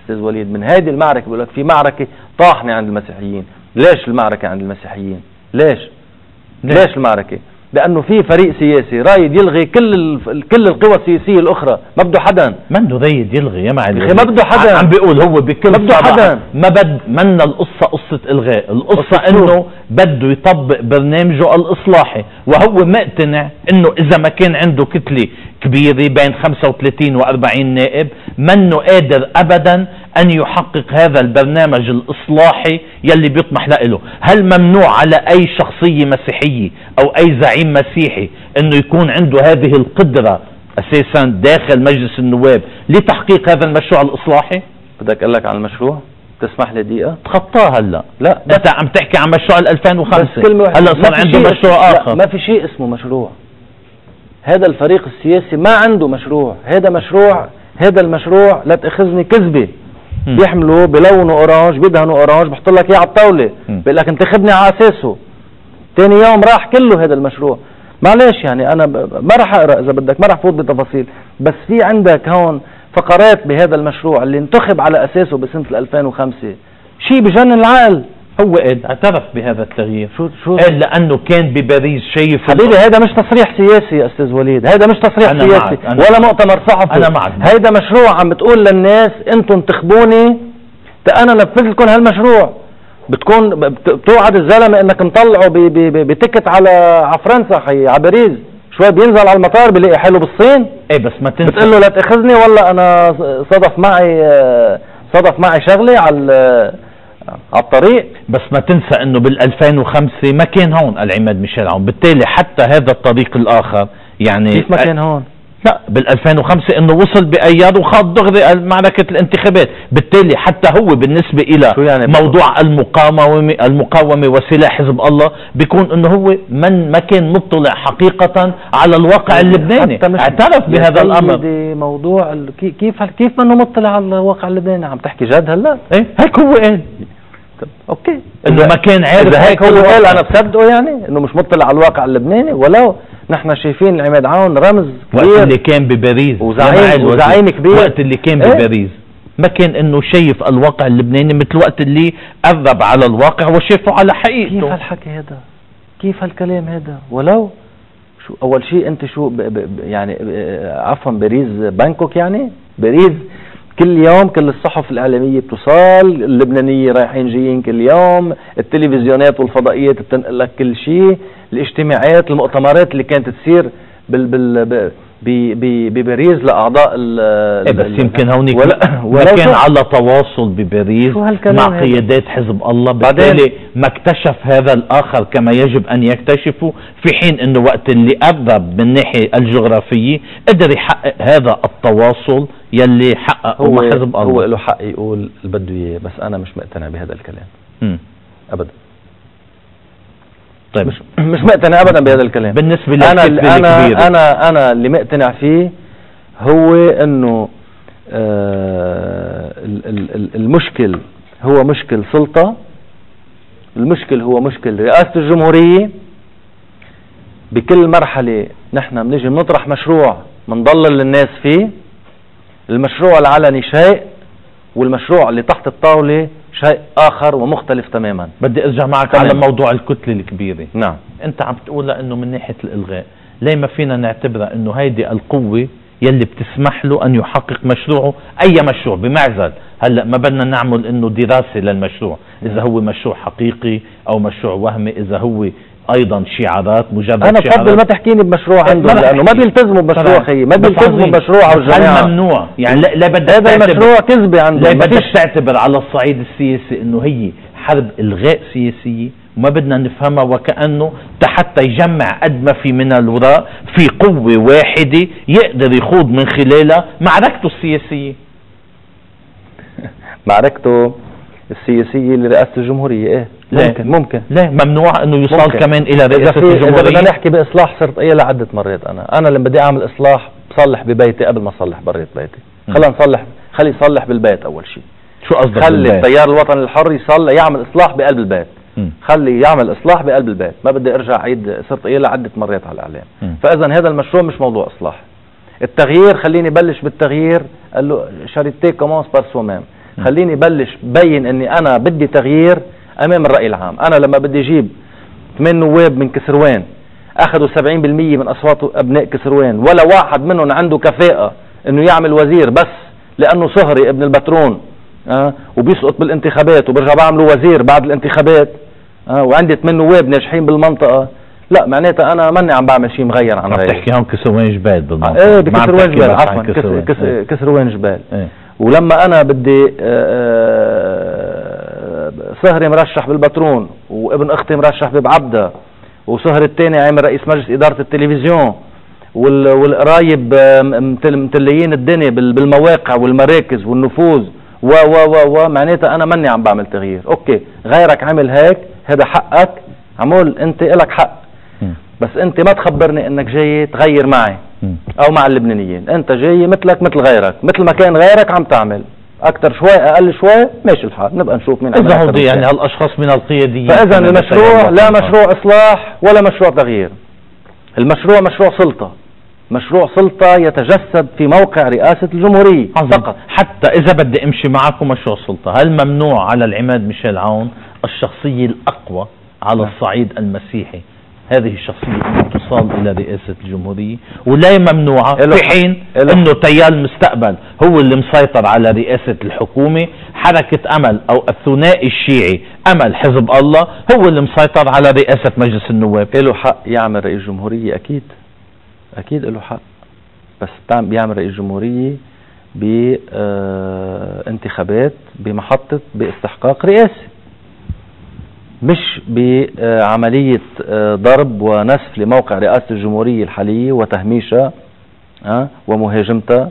استاذ وليد، من هذه المعركة بقول لك في معركة طاحنة عند المسيحيين. ليش المعركة عند المسيحيين؟ ليش المعركة؟ لأنه في فريق سياسي رايد يلغي كل القوى السياسية الأخرى، ما بده حدا. منه رايد يلغي يا معلم، ما بده حدا. عم بيقول هو بكل ما بده حدا. منا القصة قصة إلغاء، القصة إنه بده يطبق برنامجه الإصلاحي، وهو مقتنع إنه إذا ما كان عنده كتلة كبيرة بين 35 و40 نائب منه قادر أبدا أن يحقق هذا البرنامج الإصلاحي يلي بيطمح له. هل ممنوع على أي شخصية مسيحية أو أي زعيم مسيحي أنه يكون عنده هذه القدرة أساسا داخل مجلس النواب لتحقيق هذا المشروع الإصلاحي؟ بدك أقول لك عن المشروع؟ تسمح لي دقيقة؟ تخطاها هلا. لا أنت عم تحكي عن مشروع 2005، هلا صار عنده مشروع آخر. ما في شيء اسمه مشروع. هذا الفريق السياسي ما عنده مشروع. هذا المشروع لا تأخذني كذبة. بيحملوا بلونه اورانج، بيدهنوا اورانج، بحط لك اياه على الطاوله، بقول لك انتخبني على اساسه. ثاني يوم راح كله هذا المشروع. معلش يعني انا ما راح اقرا اذا بدك، ما راح فوت بتفاصيل، بس في عندك هون فقرات بهذا المشروع اللي انتخب على اساسه بسنه 2005 شيء بجنن العقل. هو اعترف بهذا التغيير. شو قال؟ لانه كان بباريس شايف. حبيبي هذا مش تصريح سياسي يا استاذ وليد، هذا مش تصريح سياسي ولا مؤتمر صحفي. انا معك. هذا مشروع عم بتقول للناس انتم انتخبوني انا نفذ لكم هالمشروع. بتوعد الزلمه انك مطلعه بتكت على فرنسا على باريس، شوي بينزل على المطار بيلاقي حاله بالصين. ايه بس ما تنسى، بتقول له لا تاخذني والله انا صدف معي شغله على الطريق. بس ما تنسى انه بال2005 ما كان هون العماد ميشيل عون، بالتالي حتى هذا الطريق الاخر يعني كيف ما كان هون؟ لا بال2005 انه وصل بايار وخاض دغري معركة الانتخابات، بالتالي حتى هو بالنسبة الى يعني موضوع المقاومة وسلاح حزب الله بيكون انه هو ما كان مطلع حقيقة على الواقع اللبناني، اعترف بهذا الامر. موضوع كيف منه مطلع على الواقع اللبناني؟ عم تحكي جد هلا؟ ايه هيك هو قال. اوكي انه ما كان عارف. هيك هو قال انا بصدقه يعني انه مش مطلع على الواقع اللبناني، ولو نحن شايفين عماد عون رمز كبير وقت اللي كان بباريس وزعيم كبير. وقت اللي كان بباريس ما كان انه شايف الواقع اللبناني مثل وقت اللي قرب على الواقع وشافه على حقيقته. كيف هالحكي هذا؟ كيف هالكلام هذا؟ ولو شو اول شيء انت شو يعني عفوا باريس بانكوك، يعني باريس كل يوم كل الصحف الإعلامية بتوصل، اللبنانية رايحين جايين كل يوم، التلفزيونات والفضائيات بتنقل لك كل شيء، الاجتماعات المؤتمرات اللي كانت تصير بباريس لأعضاء بس يمكن هونيك ما كان على تواصل بباريس مع قيادات حزب الله، بالتالي ما اكتشف هذا الآخر كما يجب أن يكتشفه، في حين أنه وقت اللي قرب من ناحية الجغرافية قدر يحقق هذا التواصل يلي حققه مع حزب الله. هو له حق يقول اللي بده اياه، بس أنا مش مقتنع بهذا الكلام أبدا. طيب مش مقتنع ابدا بهذا الكلام. بالنسبه انا اللي مقتنع فيه هو انه المشكل هو مشكل سلطه، المشكل هو مشكل رئاسه الجمهوريه. بكل مرحله نحن بنيجي بنطرح مشروع بنضلل الناس فيه، المشروع العلني شيء والمشروع اللي تحت الطاوله شيء آخر ومختلف تماما. بدي ارجع معك على موضوع الكتلة الكبيرة. نعم. انت عم تقول انه من ناحية الالغاء ليه ما فينا نعتبرها انه هيدي القوة يلي بتسمح له ان يحقق مشروعه، اي مشروع بمعزل. هلا ما بدنا نعمل انه دراسة للمشروع اذا هو مشروع حقيقي او مشروع وهمي، اذا هو ايضا شعارات مجرد انا بفضل ما تحكيني بمشروع عندهم لانه ما بيلتزموا بمشروع خيي، ما بيلتزموا بمشروع او الجماعه. ممنوع يعني لا بدك هذا المشروع كذبه عندهم. لا بدك تعتبر على الصعيد السياسي انه هي حرب الغاء سياسيه، وما بدنا نفهمها وكانه حتى يجمع قد ما في من الوراء في قوه واحده يقدر يخوض من خلالها معركته السياسيه. معركته السياسيه لرئاسه الجمهوريه. ايه ممكن لا ممنوع انه يوصل كمان الى رئاسه الجمهوريه. اذا بدنا نحكي باصلاح صرت قايلها عده مرات. انا لما بدي اعمل اصلاح بصلح ببيتي قبل ما اصلح بريت بيتي. خلي يصلح بالبيت اول شيء. شو قصدك؟ خلي التيار الوطني الحر يعمل اصلاح بقلب البيت. خلي يعمل اصلاح بقلب البيت، ما بدي ارجع اعيد، صرت قايلها عده مرات على الاعلام. فاذا هذا المشروع مش موضوع اصلاح. التغيير خليني بلش بالتغيير، قال له شاريتي كومونس بار سو ميم. خليني بلش بين اني انا بدي تغيير امام الرأي العام. انا لما بدي اجيب 8 نواب من كسروان اخذوا 70% من اصوات ابناء كسروان، ولا واحد منهم عنده كفاءة انه يعمل وزير بس لانه صهري ابن البترون وبيسقط بالانتخابات وبرجع بعمله وزير بعد الانتخابات وعندي 8 نواب ناجحين بالمنطقة، لا معناتها انا ماني عم بعمل شيء مغير عن غيري. بتحكي هون كسروان جبال بالمنطقة. ايه بكسروان جبال، عفوا كسروان جبال. ولما انا بدي صهري مرشح بالبترون وابن اختي مرشح ببعبدة وصهر الثاني عامل رئيس مجلس ادارة التلفزيون والقرايب متليين الدنيا بالمواقع والمراكز والنفوذ و معناتها انا ماني عم بعمل تغيير. اوكي غيرك عمل هيك، هذا حقك، عمول انت الك حق، بس انت ما تخبرني انك جاي تغير معي او مع اللبنانيين. انت جاي مثلك مثل غيرك، مثل ما كان غيرك عم تعمل، اكثر شوي اقل شوي ماشي الحال، نبقى نشوف مين اذا هودي يعني هالاشخاص من القياديين. فاذا المشروع لا مشروع اصلاح ولا مشروع تغيير، المشروع مشروع سلطة، مشروع سلطة يتجسد في موقع رئاسة الجمهورية فقط. حتى إذا بدي أمشي معكم مشروع سلطة، هل ممنوع على العماد ميشيل عون الشخصية الأقوى على الصعيد المسيحي هذه الشخصية أن توصل إلى رئاسة الجمهورية، ولا ممنوعة في حين أنه تيار المستقبل هو اللي مسيطر على رئاسة الحكومة؟ حركة أمل أو الثنائي الشيعي أمل حزب الله هو اللي مسيطر على رئاسة مجلس النواب. له حق يعمل رئيس جمهورية، أكيد أكيد له حق، بس بيعمل رئيس جمهورية بانتخابات بمحطة باستحقاق رئاسي، مش بعملية ضرب ونسف لموقع رئاسة الجمهورية الحالية وتهميشها ومهاجمتها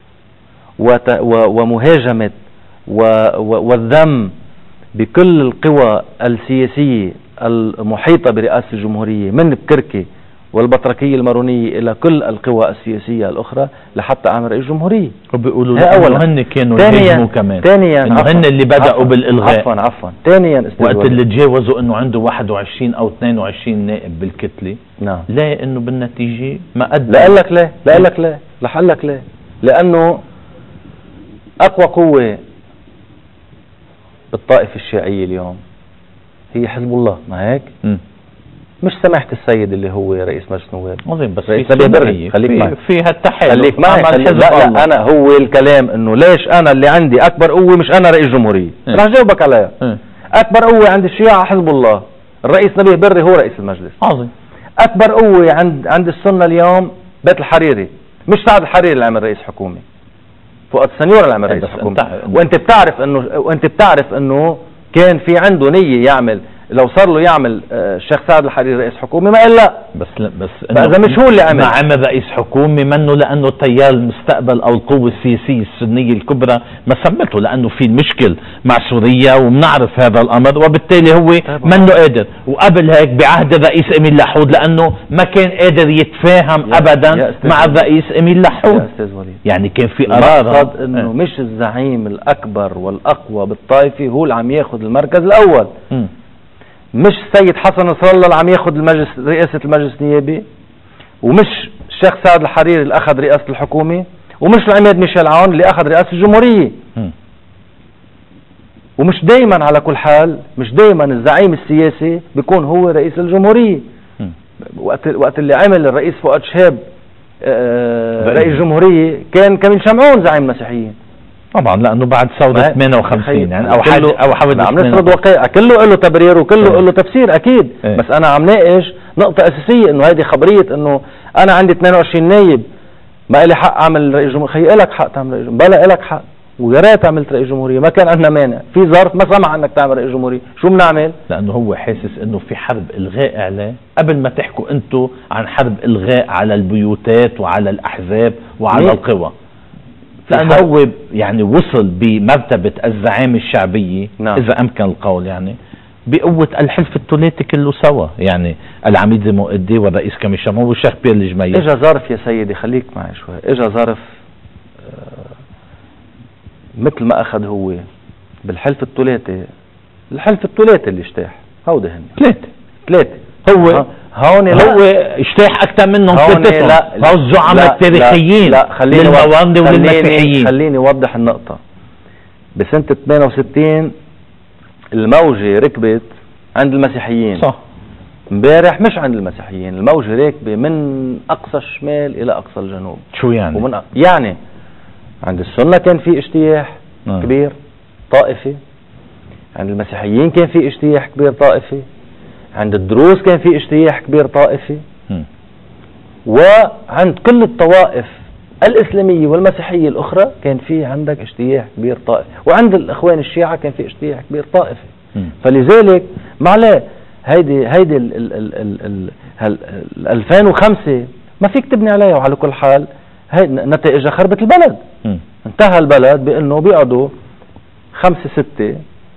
ومهاجمة والذم بكل القوى السياسية المحيطة برئاسة الجمهورية من بكركي والبطركية المارونية إلى كل القوى السياسية الأخرى لحتى أعمل رئيس جمهورية. وبيقولوا إنه هن كانوا يهاجموا كمان، إنه هن اللي بدأوا بالإلغاء. عفوا ثانيا وقت اللي تجاوزوا إنه عنده 21 أو 22 نائب بالكتلة. نعم. لا إنه بالنتيجة ما أدى. لا أقول لك ليه، لا أقول لك ليه، رح أقول لك ليه، لأنه أقوى قوة بالطائفة الشيعية اليوم هي حزب الله، ما هيك؟ مش سماحة السيد اللي هو رئيس مجلس النواب. عظيم، بس رئيس نبيه خليك معي في هالتحالف، خليك معي لا انا هو الكلام انه ليش انا اللي عندي اكبر قوة مش انا رئيس جمهورية. رح جاوبك عليها. اكبر قوة عند الشيعة حزب الله، الرئيس نبيه بري هو رئيس المجلس. عظيم. اكبر قوة عند السنة اليوم بيت الحريري، مش سعد الحريري اللي عمل رئيس حكومة، فؤاد السنيور اللي عمل رئيس حكومة. وانت بتعرف انه كان في عنده نية يعمل، لو صار له يعمل الشيخ سعد الحريري رئيس حكومة ما إلا بس إذا مش هو اللي عمل. ما عمل رئيس حكومة منه لأنه تيار المستقبل أو القوة السياسية السنية الكبرى ما سمته، لأنه في مشكل مع سوريا وبنعرف هذا الأمر، وبالتالي هو منه قادر. وقبل هيك بعهد الرئيس إميل لحود لأنه ما كان قادر يتفاهم أبدا مع الرئيس إميل لحود. يعني كان في قرار إنه مش الزعيم الأكبر والأقوى بالطائفة هو اللي عم ياخذ المركز الأول. مش السيد حسن نصر الله اللي عم ياخذ المجلس رئاسة المجلس النيابي، ومش الشيخ سعد الحريري اللي اخذ رئاسة الحكومة، ومش العماد ميشيل عون اللي اخذ رئاسة الجمهورية. ومش دايما على كل حال، مش دايما الزعيم السياسي بيكون هو رئيس الجمهورية. وقت اللي عمل الرئيس فؤاد شهاب رئيس جمهورية كان كميل شمعون زعيم مسيحيين طبعا، لانه بعد ثورة 58 يعني او حوادث عم نسرد وقائع كله له تبرير وكله له تفسير اكيد. بس انا عم ناقش نقطة اساسية انه هيدي خبرية انه انا عندي 22 نايب ما لي حق اعمل رئيس جمهورية. خيي لك حق تعمل رئيس جمهورية، بلا لك حق، ويا ريت عملت رئيس جمهورية، ما كان عندنا مانع، في ظرف ما سمح انك تعمل رئيس جمهورية، شو بنعمل؟ لانه هو حاسس انه في حرب الغاء اعلاه، قبل ما تحكوا انتم عن حرب الغاء على البيوتات وعلى الاحزاب وعلى القوى، لأنه هو يعني وصل بمرتبة الزعامة الشعبية. نعم. إذا أمكن القول يعني بقوة الحلف الثلاثي كله سوا، يعني العميد مؤدي والرئيس كميل شمعون والشيخ بيير الجميل. إجا ظرف يا سيدي، خليك معي شوي، إجا ظرف مثل ما أخذ هو بالحلف الثلاثي، الحلف الثلاثي اللي اجتاح هودي هن ثلاثة هو هون هو اجتاح اكثر منهم ثلاثتهم، هو الزعماء التاريخيين للمواندي وللمسيحيين. خليني اوضح النقطة. بسنة 68 الموجة ركبت عند المسيحيين. صح. امبارح مش عند المسيحيين، الموجة راكبة من أقصى الشمال إلى أقصى الجنوب. شو يعني؟ يعني عند السنة كان في اجتياح كبير طائفي، عند المسيحيين كان في اجتياح كبير طائفي، عند الدروز كان في اجتياح كبير طائفي، وعند كل الطوائف الإسلامية والمسيحية الأخرى كان في عندك اجتياح كبير طائفي، وعند الإخوان الشيعة كان في اجتياح كبير طائفي. فلذلك معلاه هيدي ال 2005 ما فيك تبني عليها. وعلى كل حال هي نتائجها خربت البلد. انتهى البلد بأنه بيقعدوا 5-6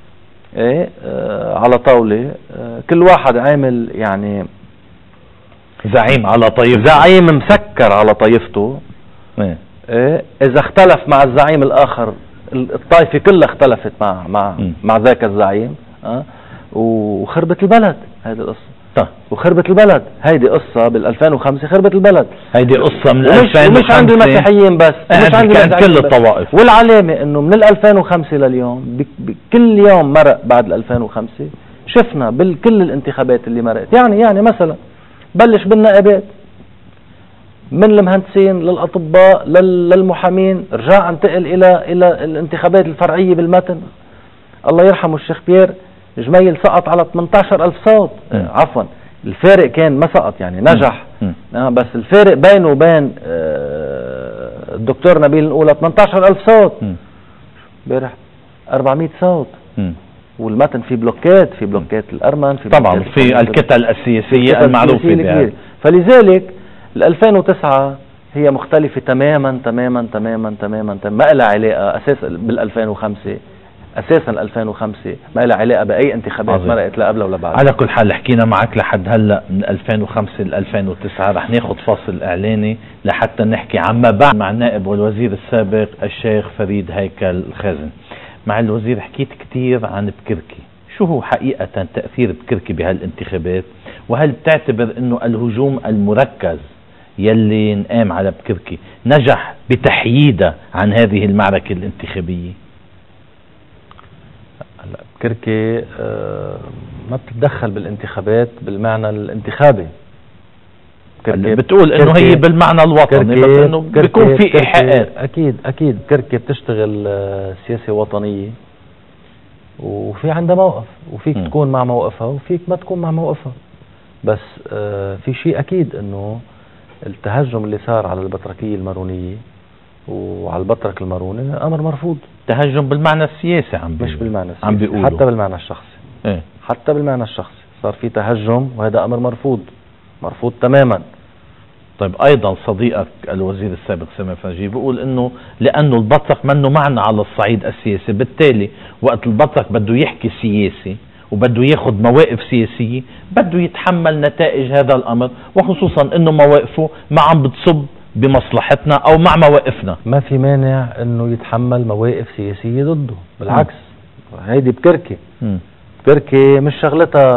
على طاولة، كل واحد عامل يعني زعيم على طائفته، زعيم مسكر على طائفته. إذا اختلف مع الزعيم الآخر الطائفة كلها اختلفت مع ذاك الزعيم. وخربت البلد هيدي القصة. وخربت البلد هيدي قصة بال2005 خربت البلد. هيدي قصة من 2005 ومش عند المسيحيين بس، مش عند كانت كل الطوائف. والعلامة انه من 2005 لليوم كل يوم مرق بعد 2005 شفنا بكل الانتخابات اللي مرقت. يعني مثلا بلش بالنائبات، من المهندسين للأطباء للمحامين، رجع انتقل إلى الانتخابات الفرعية بالمتن. الله يرحمه الشيخ بيير جميل سقط على 18,000 صوت. عفوا الفارق كان ما سقط يعني نجح. بس الفارق بينه وبين الدكتور نبيل الأولى 18,000 صوت. بيرح 400 صوت. والمتن في بلوكات الأرمن، في طبعا في الكتل السياسية المعروفة بها. فلذلك 2009 هي مختلفة تماما تماما تماما تماما، ما لها علاقة أساسا بال2005. اساسا 2005 ما لها علاقه باي انتخابات مرقت لا قبل ولا بعد. على كل حال حكينا معك لحد هلا من 2005 ل 2009. رح ناخذ فاصل اعلاني لحتى نحكي عما بعد مع النائب والوزير السابق الشيخ فريد هيكل الخازن. مع الوزير حكيت كثير عن بكركي، شو هو حقيقه تاثير بكركي بهالانتخابات؟ وهل بتعتبر انه الهجوم المركز يلي انقام على بكركي نجح بتحييده عن هذه المعركه الانتخابيه؟ بكركي ما بتتدخل بالانتخابات بالمعنى الانتخابي. بتقول انه هي بالمعنى الوطني، بس انه بيكون في ايحاءات. اكيد بكركي بتشتغل سياسة وطنية وفي عندها موقف، وفيك تكون مع موقفها وفيك ما تكون مع موقفها. بس في شيء اكيد انه التهجم اللي صار على البطركية المارونية وعلى البطرك الماروني امر مرفوض. تهجم بالمعنى السياسي مش بالمعنى السياسي، عم بيقولوا حتى بالمعنى الشخصي. حتى بالمعنى الشخصي صار في تهجم، وهذا امر مرفوض تماما. طيب ايضا صديقك الوزير السابق سامي فرنجي بيقول انه لانه البطرك منه معنى على الصعيد السياسي، بالتالي وقت البطرك بده يحكي سياسي وبده ياخذ مواقف سياسية بده يتحمل نتائج هذا الامر، وخصوصا انه مواقفه ما عم بتصب بمصلحتنا او مع مواقفنا. ما في مانع انه يتحمل مواقف سياسية ضده، بالعكس. هيدي بكركي. بكركي مش شغلتها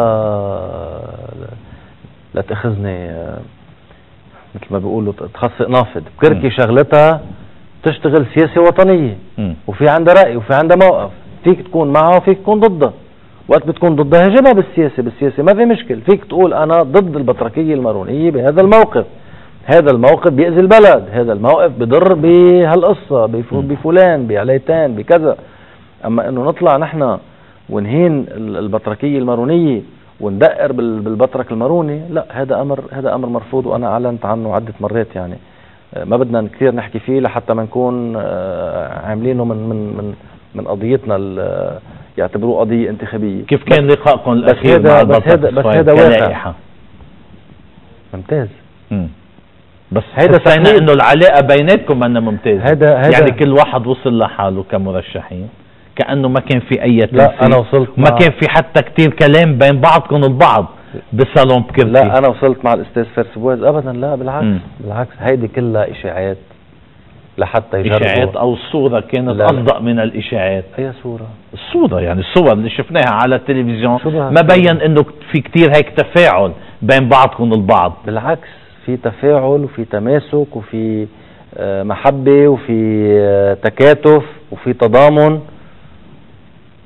لا تأخذني مثل ما بيقولوا تخصق نافذ. بكركي شغلتها تشتغل سياسة وطنية، وفي عندها رأي وفي عندها موقف، فيك تكون معها وفيك تكون ضدها. وقت بتكون ضدها هجبها بالسياسة ما في مشكل. فيك تقول انا ضد البطركية المارونية بهذا الموقف، هذا الموقف بيأذي البلد، هذا الموقف بضر بهالقصة بفلان بعليتان بكذا. اما انه نطلع نحن ونهين البطركية المارونية وندقر بالبطرك الماروني، لا، هذا امر مرفوض، وانا اعلنت عنه عدة مرات. يعني ما بدنا كثير نحكي فيه لحتى ما نكون عاملينه من قضيتنا يعتبروه قضية انتخابية. كيف كان لقائكم الاخير مع البطرك هذا واقع ممتاز. بس هيدا حسينا انه العلاقه بيناتكم منا ممتازه. هذا يعني كل واحد وصل لحاله كمرشحين، كانه ما كان في اي تنسيق. لا انا وصلت ما كان في حتى كتير كلام بين بعضكم البعض بالصالون بكركي. لا انا وصلت مع الاستاذ فارس بويز ابدا، لا بالعكس هيدي كلها اشاعات لحتى يجربوا. اشاعات او الصوره كانت اصدق من الاشاعات. اي صوره؟ الصوره يعني الصور اللي شفناها على التلفزيون ما بين انه في كتير هيك تفاعل بين بعضكم البعض. بالعكس في تفاعل وفي تماسك وفي محبة وفي تكاتف وفي تضامن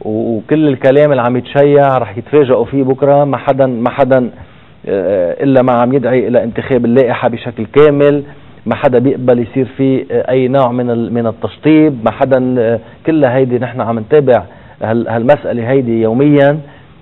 وكل الكلام اللي عم يتشيع رح يتفاجئوا فيه بكره. ما حدا الا ما عم يدعي الى انتخاب اللائحه بشكل كامل، ما حدا بيقبل يصير فيه اي نوع من التشطيب، ما حدا. كلها هيدي نحن عم نتابع هالمساله هيدي يوميا،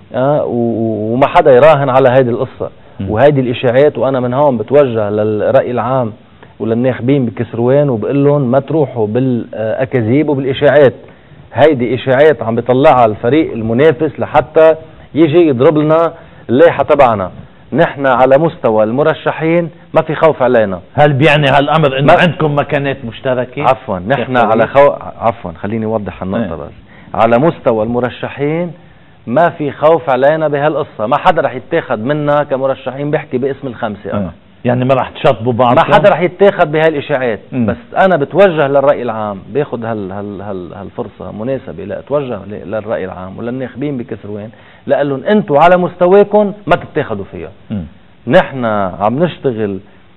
وما حدا يراهن على هيدي القصه وهيدي الاشاعات. وانا من هون بتوجه للراي العام وللناخبين بكسروان وبقول لهم ما تروحوا بالاكاذيب وبالاشاعات. هيدي اشاعات عم بيطلعها الفريق المنافس لحتى يجي يضرب لنا اللائحه تبعنا. نحن على مستوى المرشحين ما في خوف علينا. هل بيعني هالامر انه عندكم مكانات مشتركه؟ عفوا نحن على عفوا خليني اوضح النقطه بس. على مستوى المرشحين ما في خوف علينا بهالقصه. ما حدا رح يتاخذ منا كمرشحين بحكي باسم الخمسه انا. يعني ما رح تشطبوا بعض؟ ما حدا رح يتاخذ بهالاشاعات. بس انا بتوجه للراي العام، باخذ هالفرصه مناسبه لاتوجه للراي العام وللناخبين بكسروان لاقول لهم انتم على مستواكم ما تتاخذوا فيها. نحن عم نشتغل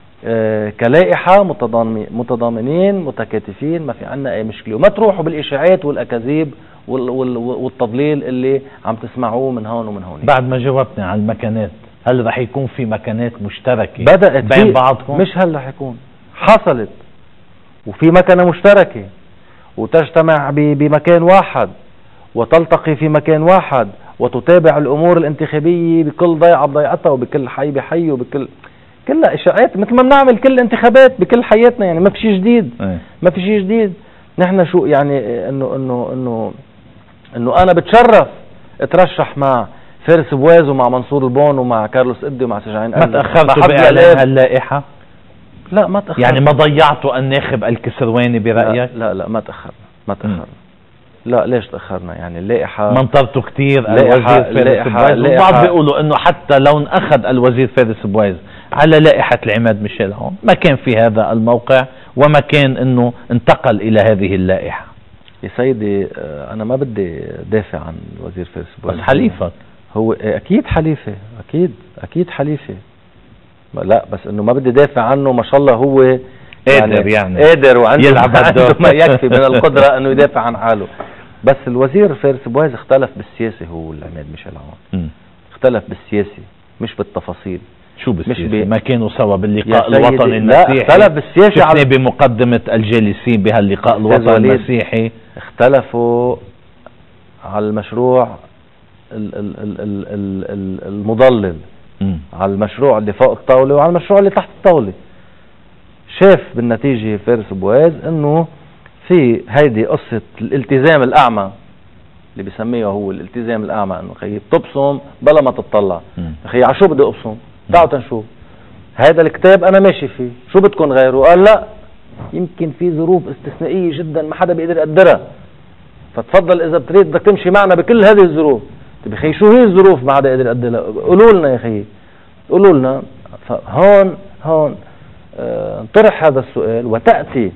كلائحه متضامنين متكاتفين، ما في عنا اي مشكله. وما تروحوا بالاشاعات والاكاذيب والتضليل اللي عم تسمعوه من هون ومن هون. بعد ما جاوبتني على المكانات، هل رح يكون في مكانات مشتركه بدأت بين بعضكم؟ مش هل رح يكون، حصلت وفي مكانه مشتركه وتجتمع بمكان واحد وتلتقي في مكان واحد وتتابع الامور الانتخابيه بكل ضيعه بضيعتها وبكل حي بحي كلها اشاعات مثل ما بنعمل كل الانتخابات بكل حياتنا. يعني ما في شيء جديد. ما في شيء جديد. نحن شو يعني انه انا بتشرف اترشح مع فارس بواز ومع منصور البون ومع كارلوس قدي ومع سجعين. ما تاخرتوا باعلان هاللائحه؟ لا ما تاخرنا. يعني ما ضيعتوا الناخب الكسرواني برايك؟ لا ما تاخرنا. لا ليش تاخرنا؟ يعني اللائحه ما انطرتوا كثير الوزير فارس بواز. البعض بيقولوا انه حتى لو انأخذ الوزير فارس بواز على لائحه العماد ميشيل هون ما كان في هذا الموقع وما كان انه انتقل الى هذه اللائحه. يا سيدي انا ما بدي دافع عن الوزير فارس بواز، بس حليفك هو اكيد حليفه، اكيد حليفه. لا بس انه ما بدي دافع عنه. ما شاء الله هو يعني قادر وعنده ما يكفي من القدره انه يدافع عن حاله. بس الوزير فارس بواز اختلف بالسياسه، هو العماد ميشيل هون اختلف بالسياسه مش بالتفاصيل. شو بالسياسه؟ ما كانوا سوا باللقاء الوطني المسيحي؟ لا اختلف بالسياسه. شفنا بمقدمه الجالسين بهاللقاء الوطني المسيحي اختلفوا على المشروع المضلل، على المشروع اللي فوق الطاولة وعلى المشروع اللي تحت الطاولة. شاف بالنتيجة فارس بواز انه في هيدي قصة الالتزام الاعمى اللي بيسميه هو الالتزام الاعمى، انه خيي بتبصم بلا ما تطلع. خيي على شو بدي ابصم؟ تعالوا تنشوف هذا الكتاب انا ماشي فيه، شو بدكم غيره؟ قال لا يمكن في ظروف استثنائية جدا ما حدا بيقدر يقدرها، فتفضل اذا بتريد بدك تمشي معنا بكل هذه الظروف. طيب يا خي شو هي الظروف ما حدا يقدر يقدرها؟ قولوا لنا يا خي، قولوا لنا. فهون طرح هذا السؤال وتأتي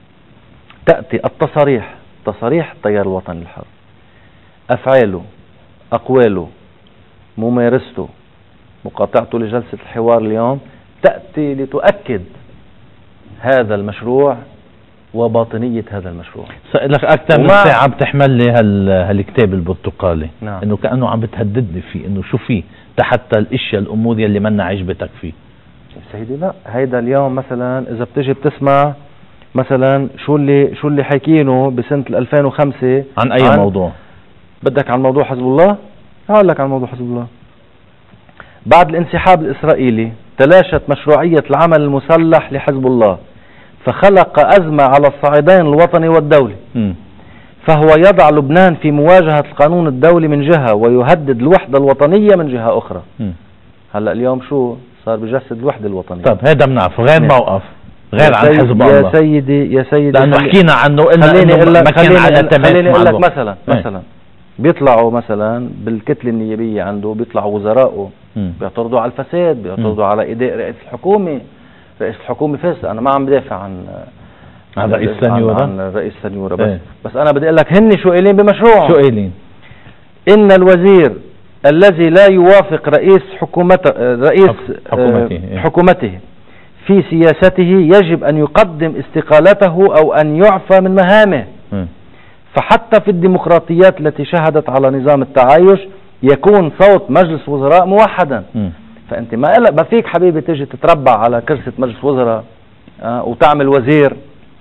تصاريح التيار الوطني الحر، أفعاله، أقواله، ممارسته، مقاطعته لجلسة الحوار اليوم تأتي لتؤكد هذا المشروع وباطنية هذا المشروع. لك أكثر من ساعة بتحمل لي هالكتاب البرتقالي. نعم. إنه كأنه عم بتهددني فيه، إنه شو فيه حتى الأشياء الأمور يلي منا عجبتك فيه. سيدي لا، هيدا اليوم مثلا إذا بتجي بتسمع مثلا شو اللي حكينه بسنة 2005 عن أي موضوع؟ بدك عن موضوع حزب الله؟ هقول لك عن موضوع حزب الله. بعد الانسحاب الإسرائيلي تلاشت مشروعية العمل المسلح لحزب الله، فخلق أزمة على الصعيدين الوطني والدولي. فهو يضع لبنان في مواجهة القانون الدولي من جهة ويهدد الوحدة الوطنية من جهة أخرى. هلأ اليوم شو صار بجسد الوحدة الوطنية؟ طب هذا بنعرفه غير موقف غير عن حزب الله. يا سيدي لأنه حكينا عنه قلنا إنه ما كان على تماس. خليني أقول لك مثلا بيطلعوا مثلا بالكتلة النيابية عنده بيطلعوا وزراءه بيعترضوا على الفساد، بيعترضوا على إيداء رئيس الحكومة. رئيس الحكومة فاسد. أنا ما عم بدافع عن رئيس سنيورة، عن رئيس سنيورة بس أنا بدي أقول لك هن شو قايلين بمشروعهم. شو قايلين؟ إن الوزير الذي لا يوافق رئيس حكومته في سياسته يجب أن يقدم استقالته أو أن يعفى من مهامه. فحتى في الديمقراطيات التي شهدت على نظام التعايش يكون صوت مجلس وزراء موحدا. فانت ما فيك حبيبي تيجي تتربع على كرسي مجلس وزراء وتعمل وزير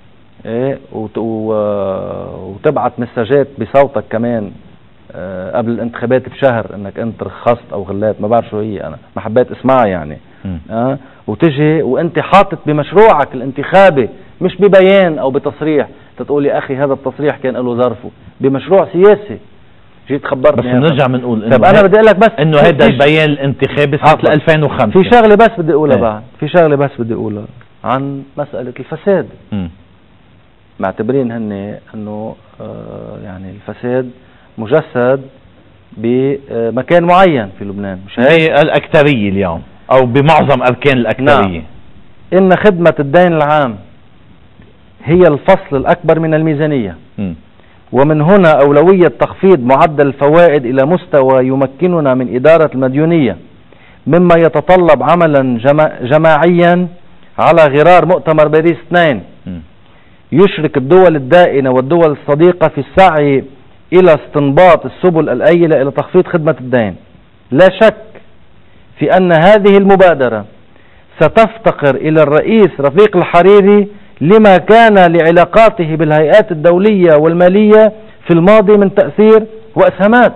وتبعت مساجات بصوتك كمان قبل الانتخابات بشهر انك انت رخصت او غلات، ما بعرف شو هي، انا ما حبيت اسمعها يعني. وتجي وانت حاطط بمشروعك الانتخابي مش ببيان او بتصريح تقول يا اخي هذا التصريح كان له ظرفه، بمشروع سياسي جيت خبرتني. بس نرجع بنقول طب انا بدي اقول لك بس انه هذا البيان الانتخابي سنه 2005 في شغله بس بدي اقولها بعد، في شغله بس بدي اقولها عن مساله الفساد. معتبرين هن انه يعني الفساد مجسد بمكان معين في لبنان، مش هي الأكثرية اليوم او بمعظم اركان الأكثرية. نعم. ان خدمة الدين العام هي الفصل الاكبر من الميزانية، ومن هنا اولوية تخفيض معدل الفوائد الى مستوى يمكننا من ادارة المديونية، مما يتطلب عملا جماعيا على غرار مؤتمر باريس 2 يشرك الدول الدائنة والدول الصديقة في السعي إلى استنباط السبل الآيلة إلى تخفيض خدمة الدين. لا شك في أن هذه المبادرة ستفتقر إلى الرئيس رفيق الحريري لما كان لعلاقاته بالهيئات الدولية والمالية في الماضي من تأثير وإسهامات.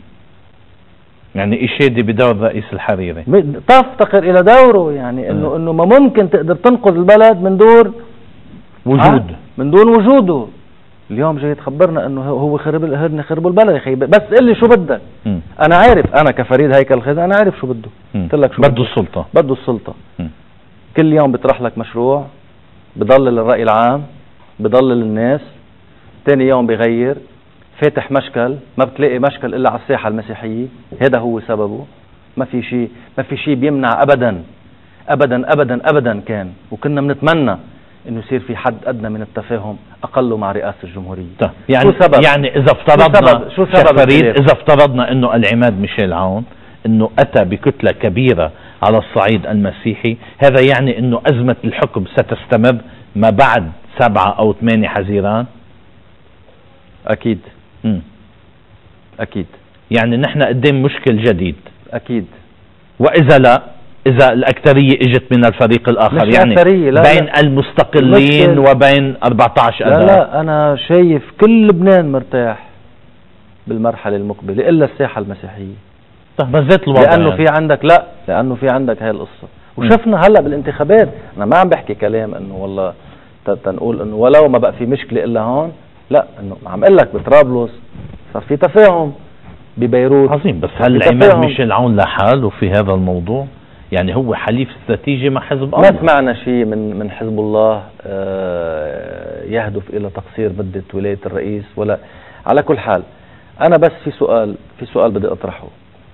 يعني إشادة بدور الرئيس الحريري، تفتقر إلى دوره، يعني إنه ما ممكن تقدر تنقذ البلد من دون وجود، من دون وجوده. اليوم جاي تخبرنا انه هو خربوا البلد يا اخي، بس قل لي شو بدك. انا عارف، انا كفريد هيكل الخزانه انا عارف شو بده. قلت لك شو بده السلطه، بده السلطه. كل يوم بيطرح لك مشروع بضلل الراي العام، بضلل الناس، ثاني يوم بيغير، فاتح مشكل ما بتلاقي مشكل الا على الساحه المسيحيه، هذا هو سببه. ما في شيء بيمنع ابدا ابدا ابدا ابدا كان، وكنا بنتمنى انه يصير في حد ادنى من التفاهم اقله مع رئاسه الجمهوريه. يعني شو سبب؟ يعني اذا افترضنا شو سبب فريد، اذا افترضنا انه العماد ميشيل عون انه اتى بكتله كبيره على الصعيد المسيحي، هذا يعني انه ازمه الحكم ستستمر ما بعد 7 أو 8 حزيران؟ اكيد. اكيد. يعني نحن قدام مشكل جديد. اكيد. واذا لا، إذا الأكثرية إجت من الفريق الآخر، يعني لا بين لا المستقلين وبين 14 أذار. لا أنا شايف كل لبنان مرتاح بالمرحلة المقبلة إلا الساحة المسيحية. بالذات الوضع، لأنه يعني في عندك لأنه في عندك هاي القصة. وشفنا هلا بالانتخابات، أنا ما عم بحكي كلام إنه والله تنقول إنه ولو ما بقى في مشكلة إلا هون، لا، إنه عم أقول لك بطرابلس صار في تفاهم، ببيروت عظيم. بس هل العماد ميشيل عون لحاله في هذا الموضوع؟ يعني هو حليف استراتيجي مع حزب الله. ما سمعنا شيء من حزب الله يهدف الى تقصير مدة ولاية الرئيس ولا. على كل حال انا بس في سؤال بدي اطرحه.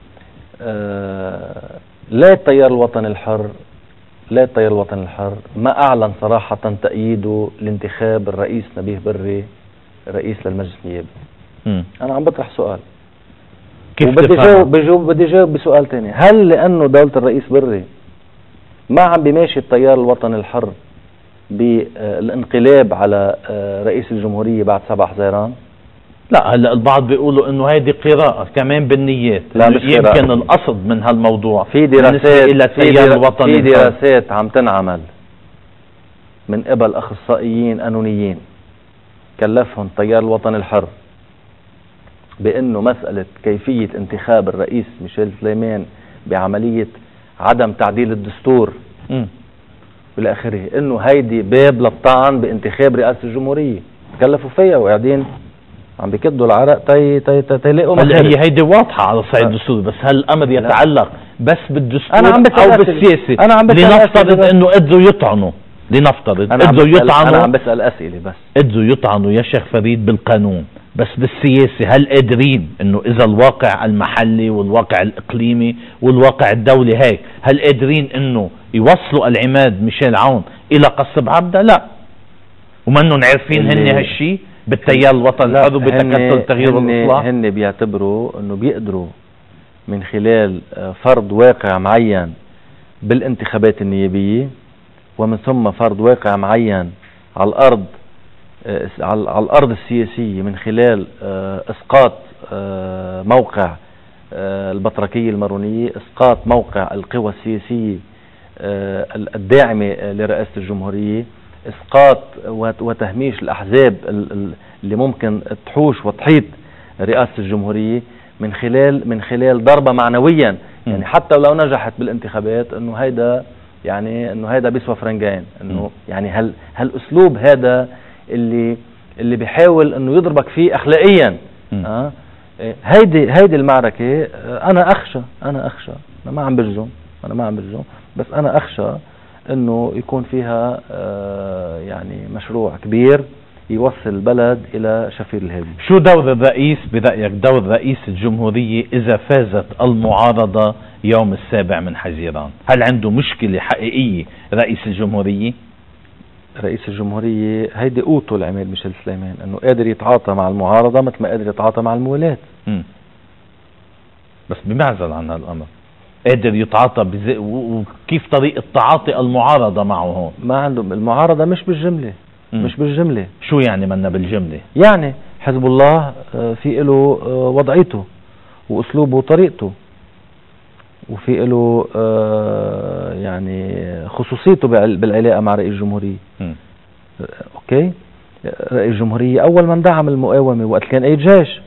لا التيار الوطني الحر ما اعلن صراحة تأييده لانتخاب الرئيس نبيه بري رئيس للمجلس النيابي. انا عم بطرح سؤال بدي جاوب بسؤال تاني. هل لأنه دولة الرئيس بري ما عم بيماشي التيار الوطني الحر بالانقلاب على رئيس الجمهورية بعد 7 حزيران؟ لا، هلا البعض بيقولوا انه هيدي قراءة كمان بالنيات. لا، مش يمكن قراءة. القصد من هالموضوع في دراسات عم تنعمل من قبل اخصائيين قانونيين كلفهم التيار الوطني الحر بأنه مسألة كيفية انتخاب الرئيس ميشيل سليمان بعملية عدم تعديل الدستور والى اخره، انه هيدي باب للطعن بانتخاب رئاسة الجمهورية. تكلفوا فيها وقاعدين عم بيكدوا العرق تيلاقوا هلا هي هيدي واضحة على الصعيد الدستوري، بس هل الامر يتعلق بس بالدستور او بالسياسة؟ لنفترض انه قدروا يطعنوا، انا عم بسأل اسئلة بس. قدروا يطعنوا يا شيخ فريد بالقانون، بس بالسياسة هل قادرين انه اذا الواقع المحلي والواقع الاقليمي والواقع الدولي هيك، هل قادرين انه يوصلوا العماد ميشيل عون الى قصب عبده؟ لا. ومنهم عارفين هن هالشي بالتيار الوطني الحر وبتكتل التغيير والاصلاح؟ هن بيعتبروا انه بيقدروا من خلال فرض واقع معين بالانتخابات النيابية، ومن ثم فرض واقع معين على الارض على الأرض السياسية من خلال إسقاط موقع البطركية المارونية، إسقاط موقع القوى السياسية الداعمة لرئاسة الجمهورية، إسقاط وتهميش الأحزاب اللي ممكن تحوش وتحيط رئاسة الجمهورية من خلال ضربة معنويا. يعني حتى لو نجحت بالانتخابات انه هيدا بيسوى فرنجين، انه يعني هالاسلوب هذا اللي بيحاول انه يضربك فيه اخلاقيا. هيدي المعركة انا اخشى انا ما عم بجزم، بس انا اخشى انه يكون فيها يعني مشروع كبير يوصل البلد الى شفير الهزيمة. شو دور الرئيس برأيك، دور رئيس الجمهورية اذا فازت المعارضة يوم 7 من حزيران؟ هل عنده مشكلة حقيقية رئيس الجمهورية؟ رئيس الجمهورية هيدي قوته العماد ميشيل سليمان، انه قادر يتعاطى مع المعارضة مثل ما قادر يتعاطى مع الموالاة. بس بمعزل عن هالامر قادر يتعاطى وكيف طريقة تعاطي المعارضة معه هون؟ ما عنده المعارضة مش بالجملة. شو يعني منا بالجملة؟ يعني حزب الله في له وضعيته واسلوبه وطريقته، وفي له يعني خصوصيته بالعلاقة مع رئيس الجمهورية. اوكي، رئيس الجمهورية اول من دعم المقاومة وقت كان اي جيش.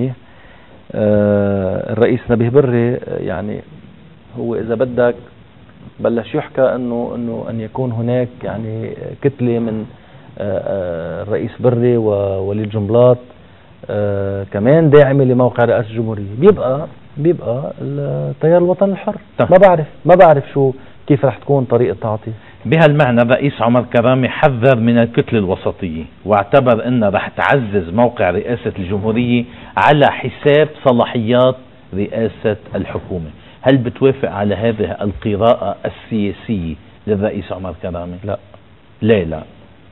الرئيس نبيه بري يعني هو اذا بدك بلش يحكى انه ان يكون هناك يعني كتلة من الرئيس بري ووليد جنبلاط كمان داعمة لموقع رئاسة الجمهورية، بيبقى التيار الوطني الحر. ما بعرف كيف رح تكون طريقة تعاطيه. بهالمعنى الرئيس عمر كرامي حذر من الكتلة الوسطية واعتبر انها رح تعزز موقع رئاسة الجمهورية على حساب صلاحيات رئاسة الحكومة. هل بتوافق على هذه القراءة السياسية للرئيس عمر كرامي؟ لا. ليه لا؟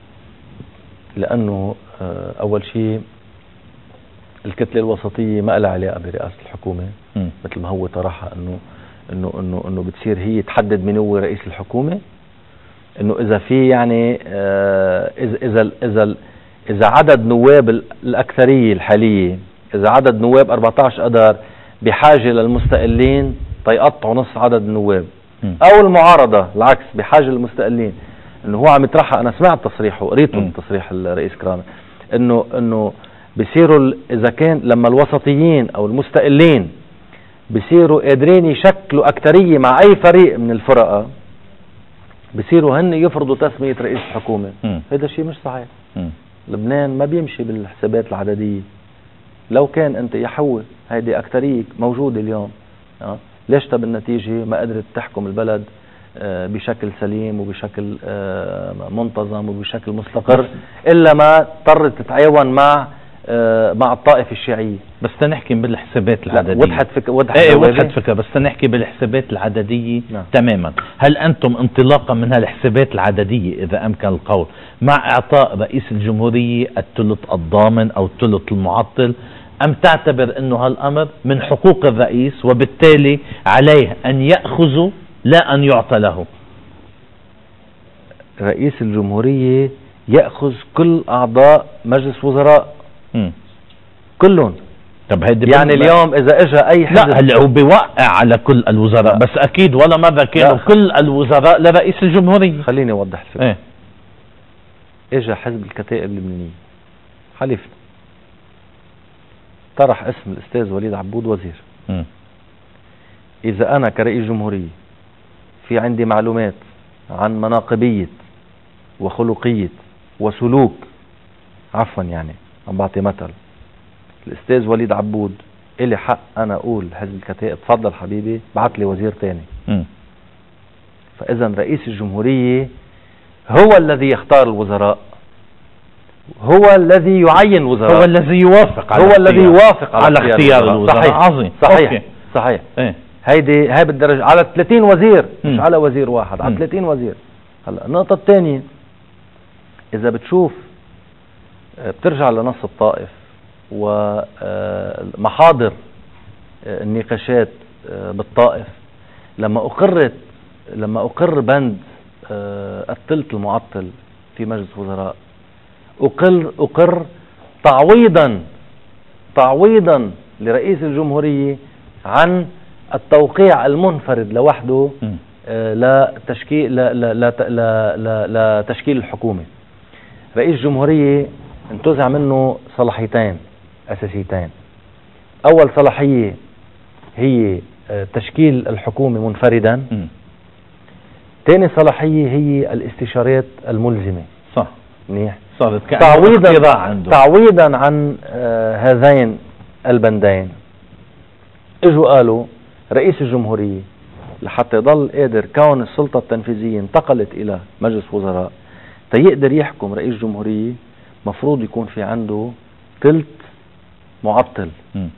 لأنه أول شيء الكتلة الوسطية ما لها علاقة برئاسة الحكومة مثل ما هو طرحها، إنه بتصير هي تحدد من هو رئيس الحكومة. إنه إذا في يعني إذا عدد نواب الأكثرية الحالية، إذا عدد نواب 14 أذار بحاجة للمستقلين تيقطعوا نص عدد النواب، أو المعارضة العكس بحاجة للمستقلين. انه هو عم يطرحها، انا سمعت تصريحه وقريته تصريح الرئيس كرامي، انه بيصيروا اذا كان لما الوسطيين او المستقلين بيصيروا قادرين يشكلوا اكترية مع اي فريق من الفرقة، بيصيروا هن يفرضوا تسمية رئيس الحكومة. هذا شيء مش صحيح. لبنان ما بيمشي بالحسابات العددية. لو كان انت يا حوي هيدي اكترية موجودة اليوم، ليش بالنتيجة ما قدرت تحكم البلد بشكل سليم وبشكل منتظم وبشكل مستقر إلا ما اضطرت تتعاون مع الطائفة الشيعية؟ بس تنحكي بالحسابات العددية. وضحت فكرة بس تنحكي بالحسابات العددية. تماما. هل أنتم انطلاقا من هالحسابات العددية إذا أمكن القول مع إعطاء رئيس الجمهورية الثلث الضامن أو الثلث المعطل، أم تعتبر أنه هالأمر من حقوق الرئيس وبالتالي عليه أن يأخذ لا أن يعطى له؟ رئيس الجمهورية يأخذ كل أعضاء مجلس وزراء كلهم. طب يعني اليوم إذا إجا أي حزب، لا هلا هو بيوقع على كل الوزراء. لا. بس أكيد ولا مرة كانوا كل الوزراء لرئيس الجمهورية. خليني أوضح الفكرة. إجا حزب الكتائب اللبنانية حليفنا طرح اسم الأستاذ وليد عبود وزير. إذا أنا كرئيس جمهورية في عندي معلومات عن مناقبية وخلقية وسلوك، عفوا يعني عم بعطي مثل، الأستاذ وليد عبود إلي حق أنا أقول حزب الكتائب تفضل حبيبي بعت لي وزير تاني. فإذا رئيس الجمهورية هو الذي يختار الوزراء، هو الذي يعين الوزراء، هو الذي يوافق على اختيار الوزراء. صحيح. عظيم. صحيح. هاي بالدرجة على 30 وزير، مش على وزير واحد، على 30 وزير. هلا النقطة الثانية، إذا بتشوف بترجع لنص الطائف ومحاضر النقاشات بالطائف، لما أقر بند الثلث المعطل في مجلس وزراء، أقر تعويضا لرئيس الجمهورية عن التوقيع المنفرد لوحده لتشكيل الحكومة. رئيس الجمهورية انتزع منه صلاحيتين أساسيتين. أول صلاحية هي تشكيل الحكومة منفردا. ثاني صلاحية هي الاستشارات الملزمة. صح، منيح. صارت تعويضا عن هذين البندين. اجوا قالوا رئيس الجمهورية لحتى يضل قادر، كون السلطة التنفيذية انتقلت إلى مجلس وزراء، تيقدر يحكم رئيس الجمهورية مفروض يكون في عنده ثلث معطل.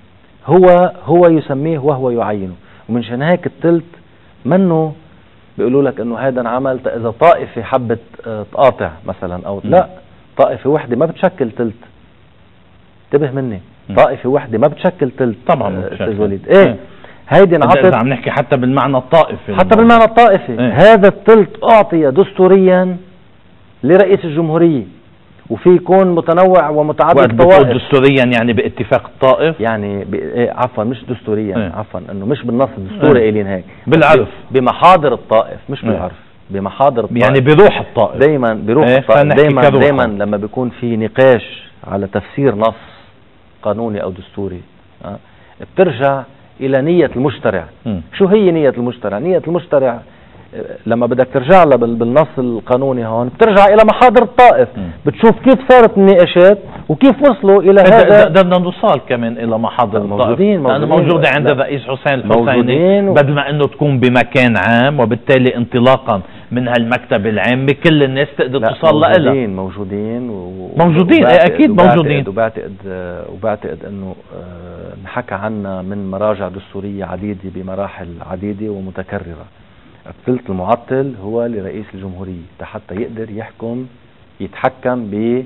هو يسميه وهو يعينه. ومنشان هيك الثلث منه بيقولوا لك انه هذا انعمل اذا طائفة حبت تقاطع مثلا او لا، طائفة وحدة ما بتشكل ثلث. انتبه مني، طائفة وحدة ما بتشكل ثلث. طبعا استاذ وليد، ايه هيدي انعطت، عم نحكي حتى بالمعنى الطائفي، حتى بالمعنى الطائفي. هذا الثلث اعطي دستوريا لرئيس الجمهورية، وفي يكون متنوع ومتعدد الطوائف. دستوريا يعني باتفاق الطائف، يعني عفوا مش دستوريا، عفوا انه مش بالنص الدستوري قايلين هيك، بالعرف، بمحاضر الطائف، مش بالعرف، بمحاضر الطائف، يعني بروح الطائف، دايما بروح الطائف. دايما لما بيكون في نقاش على تفسير نص قانوني او دستوري بترجع الى نية المشترع. شو هي نية المشترع؟ نية المشترع لما بدك ترجع لها بالنص القانوني هون بترجع الى محاضر الطائف، بتشوف كيف صارت النقاشات وكيف وصلوا الى هذا. بدنا نوصل كمان الى محاضر الطائف، لانه موجودة عند الرئيس حسين الحسيني، بدل ما انه تكون بمكان عام، وبالتالي انطلاقا من هالمكتب العام كل الناس تقدر توصل لها. موجودين اكيد موجودين. وبعتقد انه انحكى عنا من مراجع دستورية عديدة بمراحل عديدة ومتكررة. الثلث المعطل هو لرئيس الجمهورية حتى يقدر يتحكم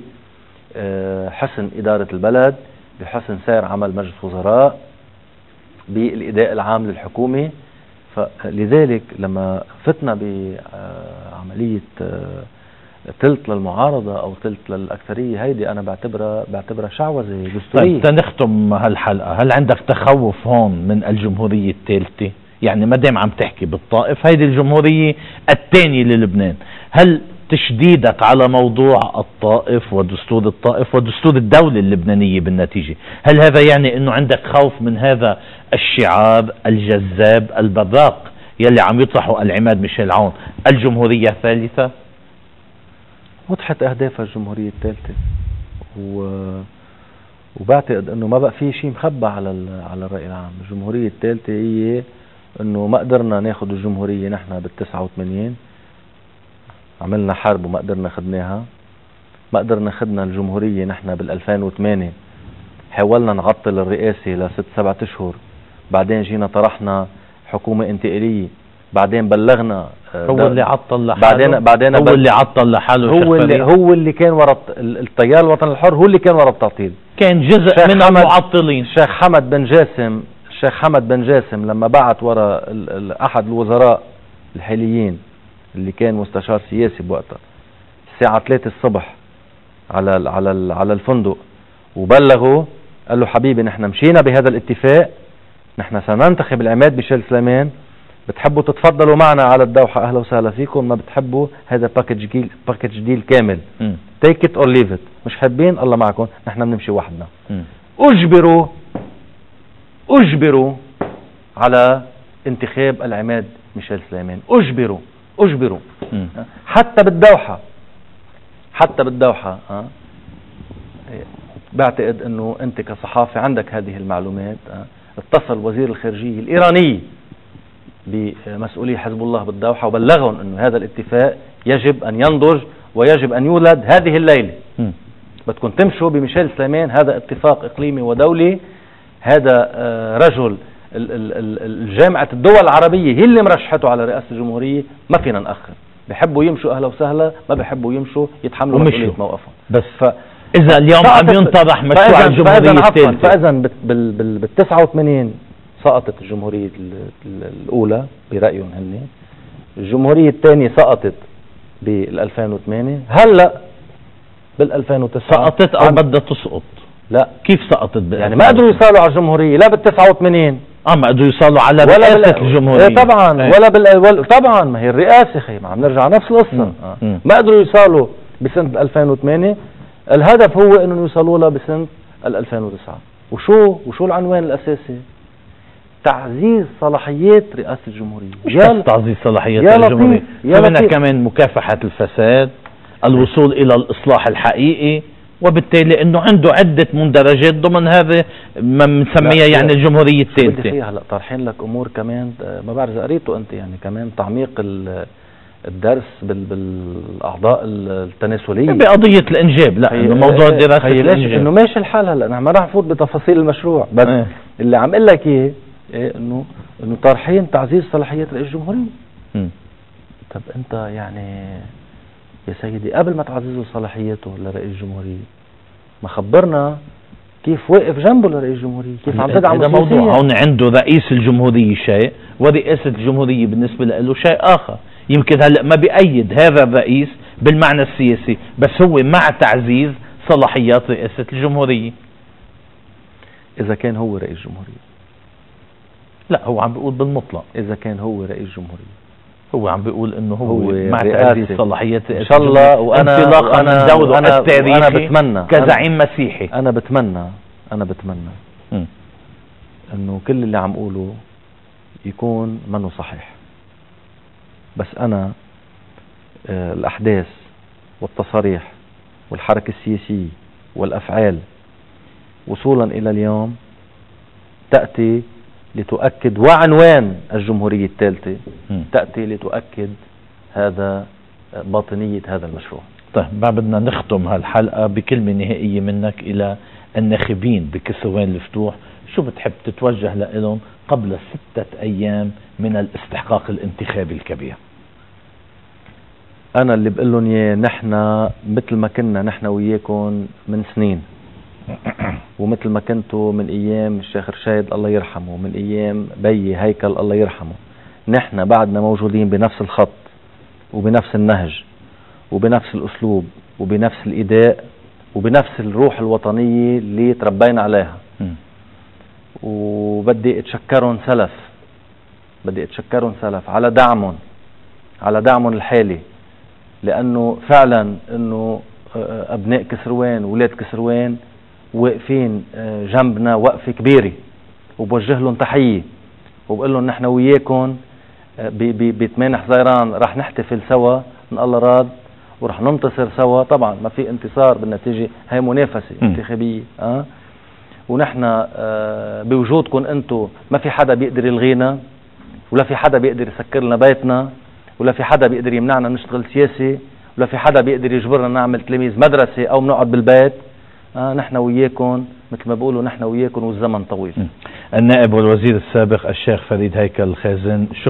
بحسن إدارة البلد، بحسن سير عمل مجلس وزراء، بالإداء العام للحكومة. فلذلك لما فتنا بعملية ثلث للمعارضة أو ثلث للأكثرية، هيدي أنا بعتبرها شعوذة دستورية. طيب تنختم هالحلقة، هل عندك تخوف هون من الجمهورية الثالثة؟ يعني ما دام عم تحكي بالطائف، هيدي الجمهورية الثانية للبنان، هل تشديدك على موضوع الطائف ودستور الطائف ودستور الدولة اللبنانية بالنتيجة، هل هذا يعني انه عندك خوف من هذا الشعار الجذاب البراق يلي عم يطرحه العماد ميشيل عون، الجمهورية الثالثة؟ وضحت اهدافها الجمهورية الثالثة، وبعتقد انه ما بقى في شيء مخبى على الرأي العام. الجمهورية الثالثة هي انه ما قدرنا ناخد الجمهورية نحن بال89، عملنا حرب وما قدرنا خدناها. ما قدرنا خدنا الجمهورية نحن بال2008، حاولنا نعطل الرئاسة ل6-7 اشهر، بعدين جينا طرحنا حكومة انتقالية، بعدين بلغنا هو اللي عطل لحاله، بعدين هو اللي عطل لحاله، هو اللي كان ورا التيار الوطني الحر، هو اللي كان ورا التعطيل، كان جزء من المعطلين. الشيخ حمد بن جاسم لما بعت ورا احد الوزراء الحاليين اللي كان مستشار سياسي بوقتها الساعة 3 الصبح على الفندق، وبلغوا قال له حبيبي نحن مشينا بهذا الاتفاق، نحن سننتخب العماد ميشيل سليمان، بتحبوا تتفضلوا معنا على الدوحة اهلا وسهلا فيكم، ما بتحبوا هذا باكج ديل كامل، take it or leave it، مش حابين الله معكم، نحن بنمشي وحدنا. اجبروا على انتخاب العماد ميشيل سليمان، اجبروا حتى بالدوحة. بعتقد انه انت كصحافي عندك هذه المعلومات. اتصل وزير الخارجية الإيراني بمسؤولي حزب الله بالدوحة وبلغهم انه هذا الاتفاق يجب ان ينضج ويجب ان يولد هذه الليلة. بدكم تمشوا بميشيل سليمان، هذا اتفاق اقليمي ودولي، هذا رجل الجامعة الدول العربية هي اللي مرشحته على رئاسة الجمهورية، ما فينا نأخر. بحبوا يمشوا اهلا وسهلا، ما بحبوا يمشوا يتحملوا مسؤولية موقفهم. بس اذا اليوم عم ينطرح مشروع الجمهورية الثالثة، فاذا بال89 سقطت الجمهورية الأولى برأيهم هن، الجمهورية الثانية سقطت بال2008، هلا بال 2009 سقطت او بدها تسقط؟ لا كيف سقطت يعني ما قدروا يصالوا على الجمهورية لا بال 89 ما قدروا يصالوا على رئاسة الجمهورية. طبعا ولا طبعا ما هي الرئاسة خي، ما عم نرجع نفس القصة. ما قدروا يصالوا بسنة 2008. الهدف هو انه يوصلوا لها بسنة 2009. وشو العنوان الاساسي؟ تعزيز صلاحيات رئاسة الجمهورية. مش بس تعزيز صلاحيات الجمهورية، كمان كمان مكافحة الفساد، الوصول الى الاصلاح الحقيقي، وبالتالي انه عنده عدة مندرجات ضمن هذا ما بنسميها يعني الجمهورية الثالثة. هلا طارحين لك امور كمان ما بعرف اذا قريته انت، يعني كمان تعميق الدرس بالاعضاء التناسلية بقضية الانجاب. لا موضوع دراسة الانجاب انه ماشي الحال. هلا نحن ما راح نفوت بتفاصيل المشروع، بس اللي عم اقول لك اياه انه طارحين تعزيز صلاحيات رئيس الجمهورية. طب انت يعني يا سيدي قبل ما تعززوا صلاحياته لرئيس الجمهورية ما خبرنا كيف واقف جنبه لرئيس الجمهورية، كيف عم تدعم هذا موضوع. هون عنده رئيس الجمهورية شيء ورئاسة الجمهورية بالنسبة له شيء آخر. يمكن هلأ ما بيأيد هذا الرئيس بالمعنى السياسي، بس هو مع تعزيز صلاحيات رئاسة الجمهورية. إذا كان هو رئيس جمهورية. لا هو عم بيقول بالمطلق إذا كان هو رئيس جمهورية. هو عم بيقول انه هو مع تعزيز صلاحيات ان شاء الله. وانطلاقا من دوره التاريخي أنا بتمنى كزعيم مسيحي. انا بتمنى انه كل اللي عم قوله يكون منه صحيح، بس انا الاحداث والتصاريح والحركة السياسية والافعال وصولا الى اليوم تأتي لتؤكد، وعنوان الجمهورية الثالثة تأتي لتؤكد هذا باطنية هذا المشروع. طيب بعد بدنا نختم هالحلقة بكلمة نهائية منك إلى الناخبين بكسروان الفتوح. شو بتحب تتوجه لهم قبل 6 أيام من الاستحقاق الانتخابي الكبير؟ أنا اللي بقول لهم إياه، نحن مثل ما كنا نحن وياكم من سنين، ومثل ما كنتوا من ايام الشيخ رشيد الله يرحمه، من ايام بي هيكل الله يرحمه، نحن بعدنا موجودين بنفس الخط وبنفس النهج وبنفس الاسلوب وبنفس الاداء وبنفس الروح الوطنية اللي تربينا عليها. وبدي اتشكرهم سلف على دعمهم الحالي، لانه فعلا انه ابناء كسروان وولاد كسروان واقفين جنبنا وقفة كبيرة، وبوجه لهم تحية وبقول لهم نحن وياكم ب 8 حزيران رح نحتفل سوا من الله راد، ورح ننتصر سوا. طبعا ما في انتصار بالنتيجة، هاي منافسة انتخابية. ونحن بوجودكم انتم ما في حدا بيقدر يلغينا، ولا في حدا بيقدر يسكر لنا بيتنا، ولا في حدا بيقدر يمنعنا نشتغل سياسي، ولا في حدا بيقدر يجبرنا نعمل تلاميذ مدرسة او بنقعد بالبيت. نحن وياكم مثل ما بقولوا، نحن وياكم والزمن طويل. النائب والوزير السابق الشيخ فريد هيكل خازن.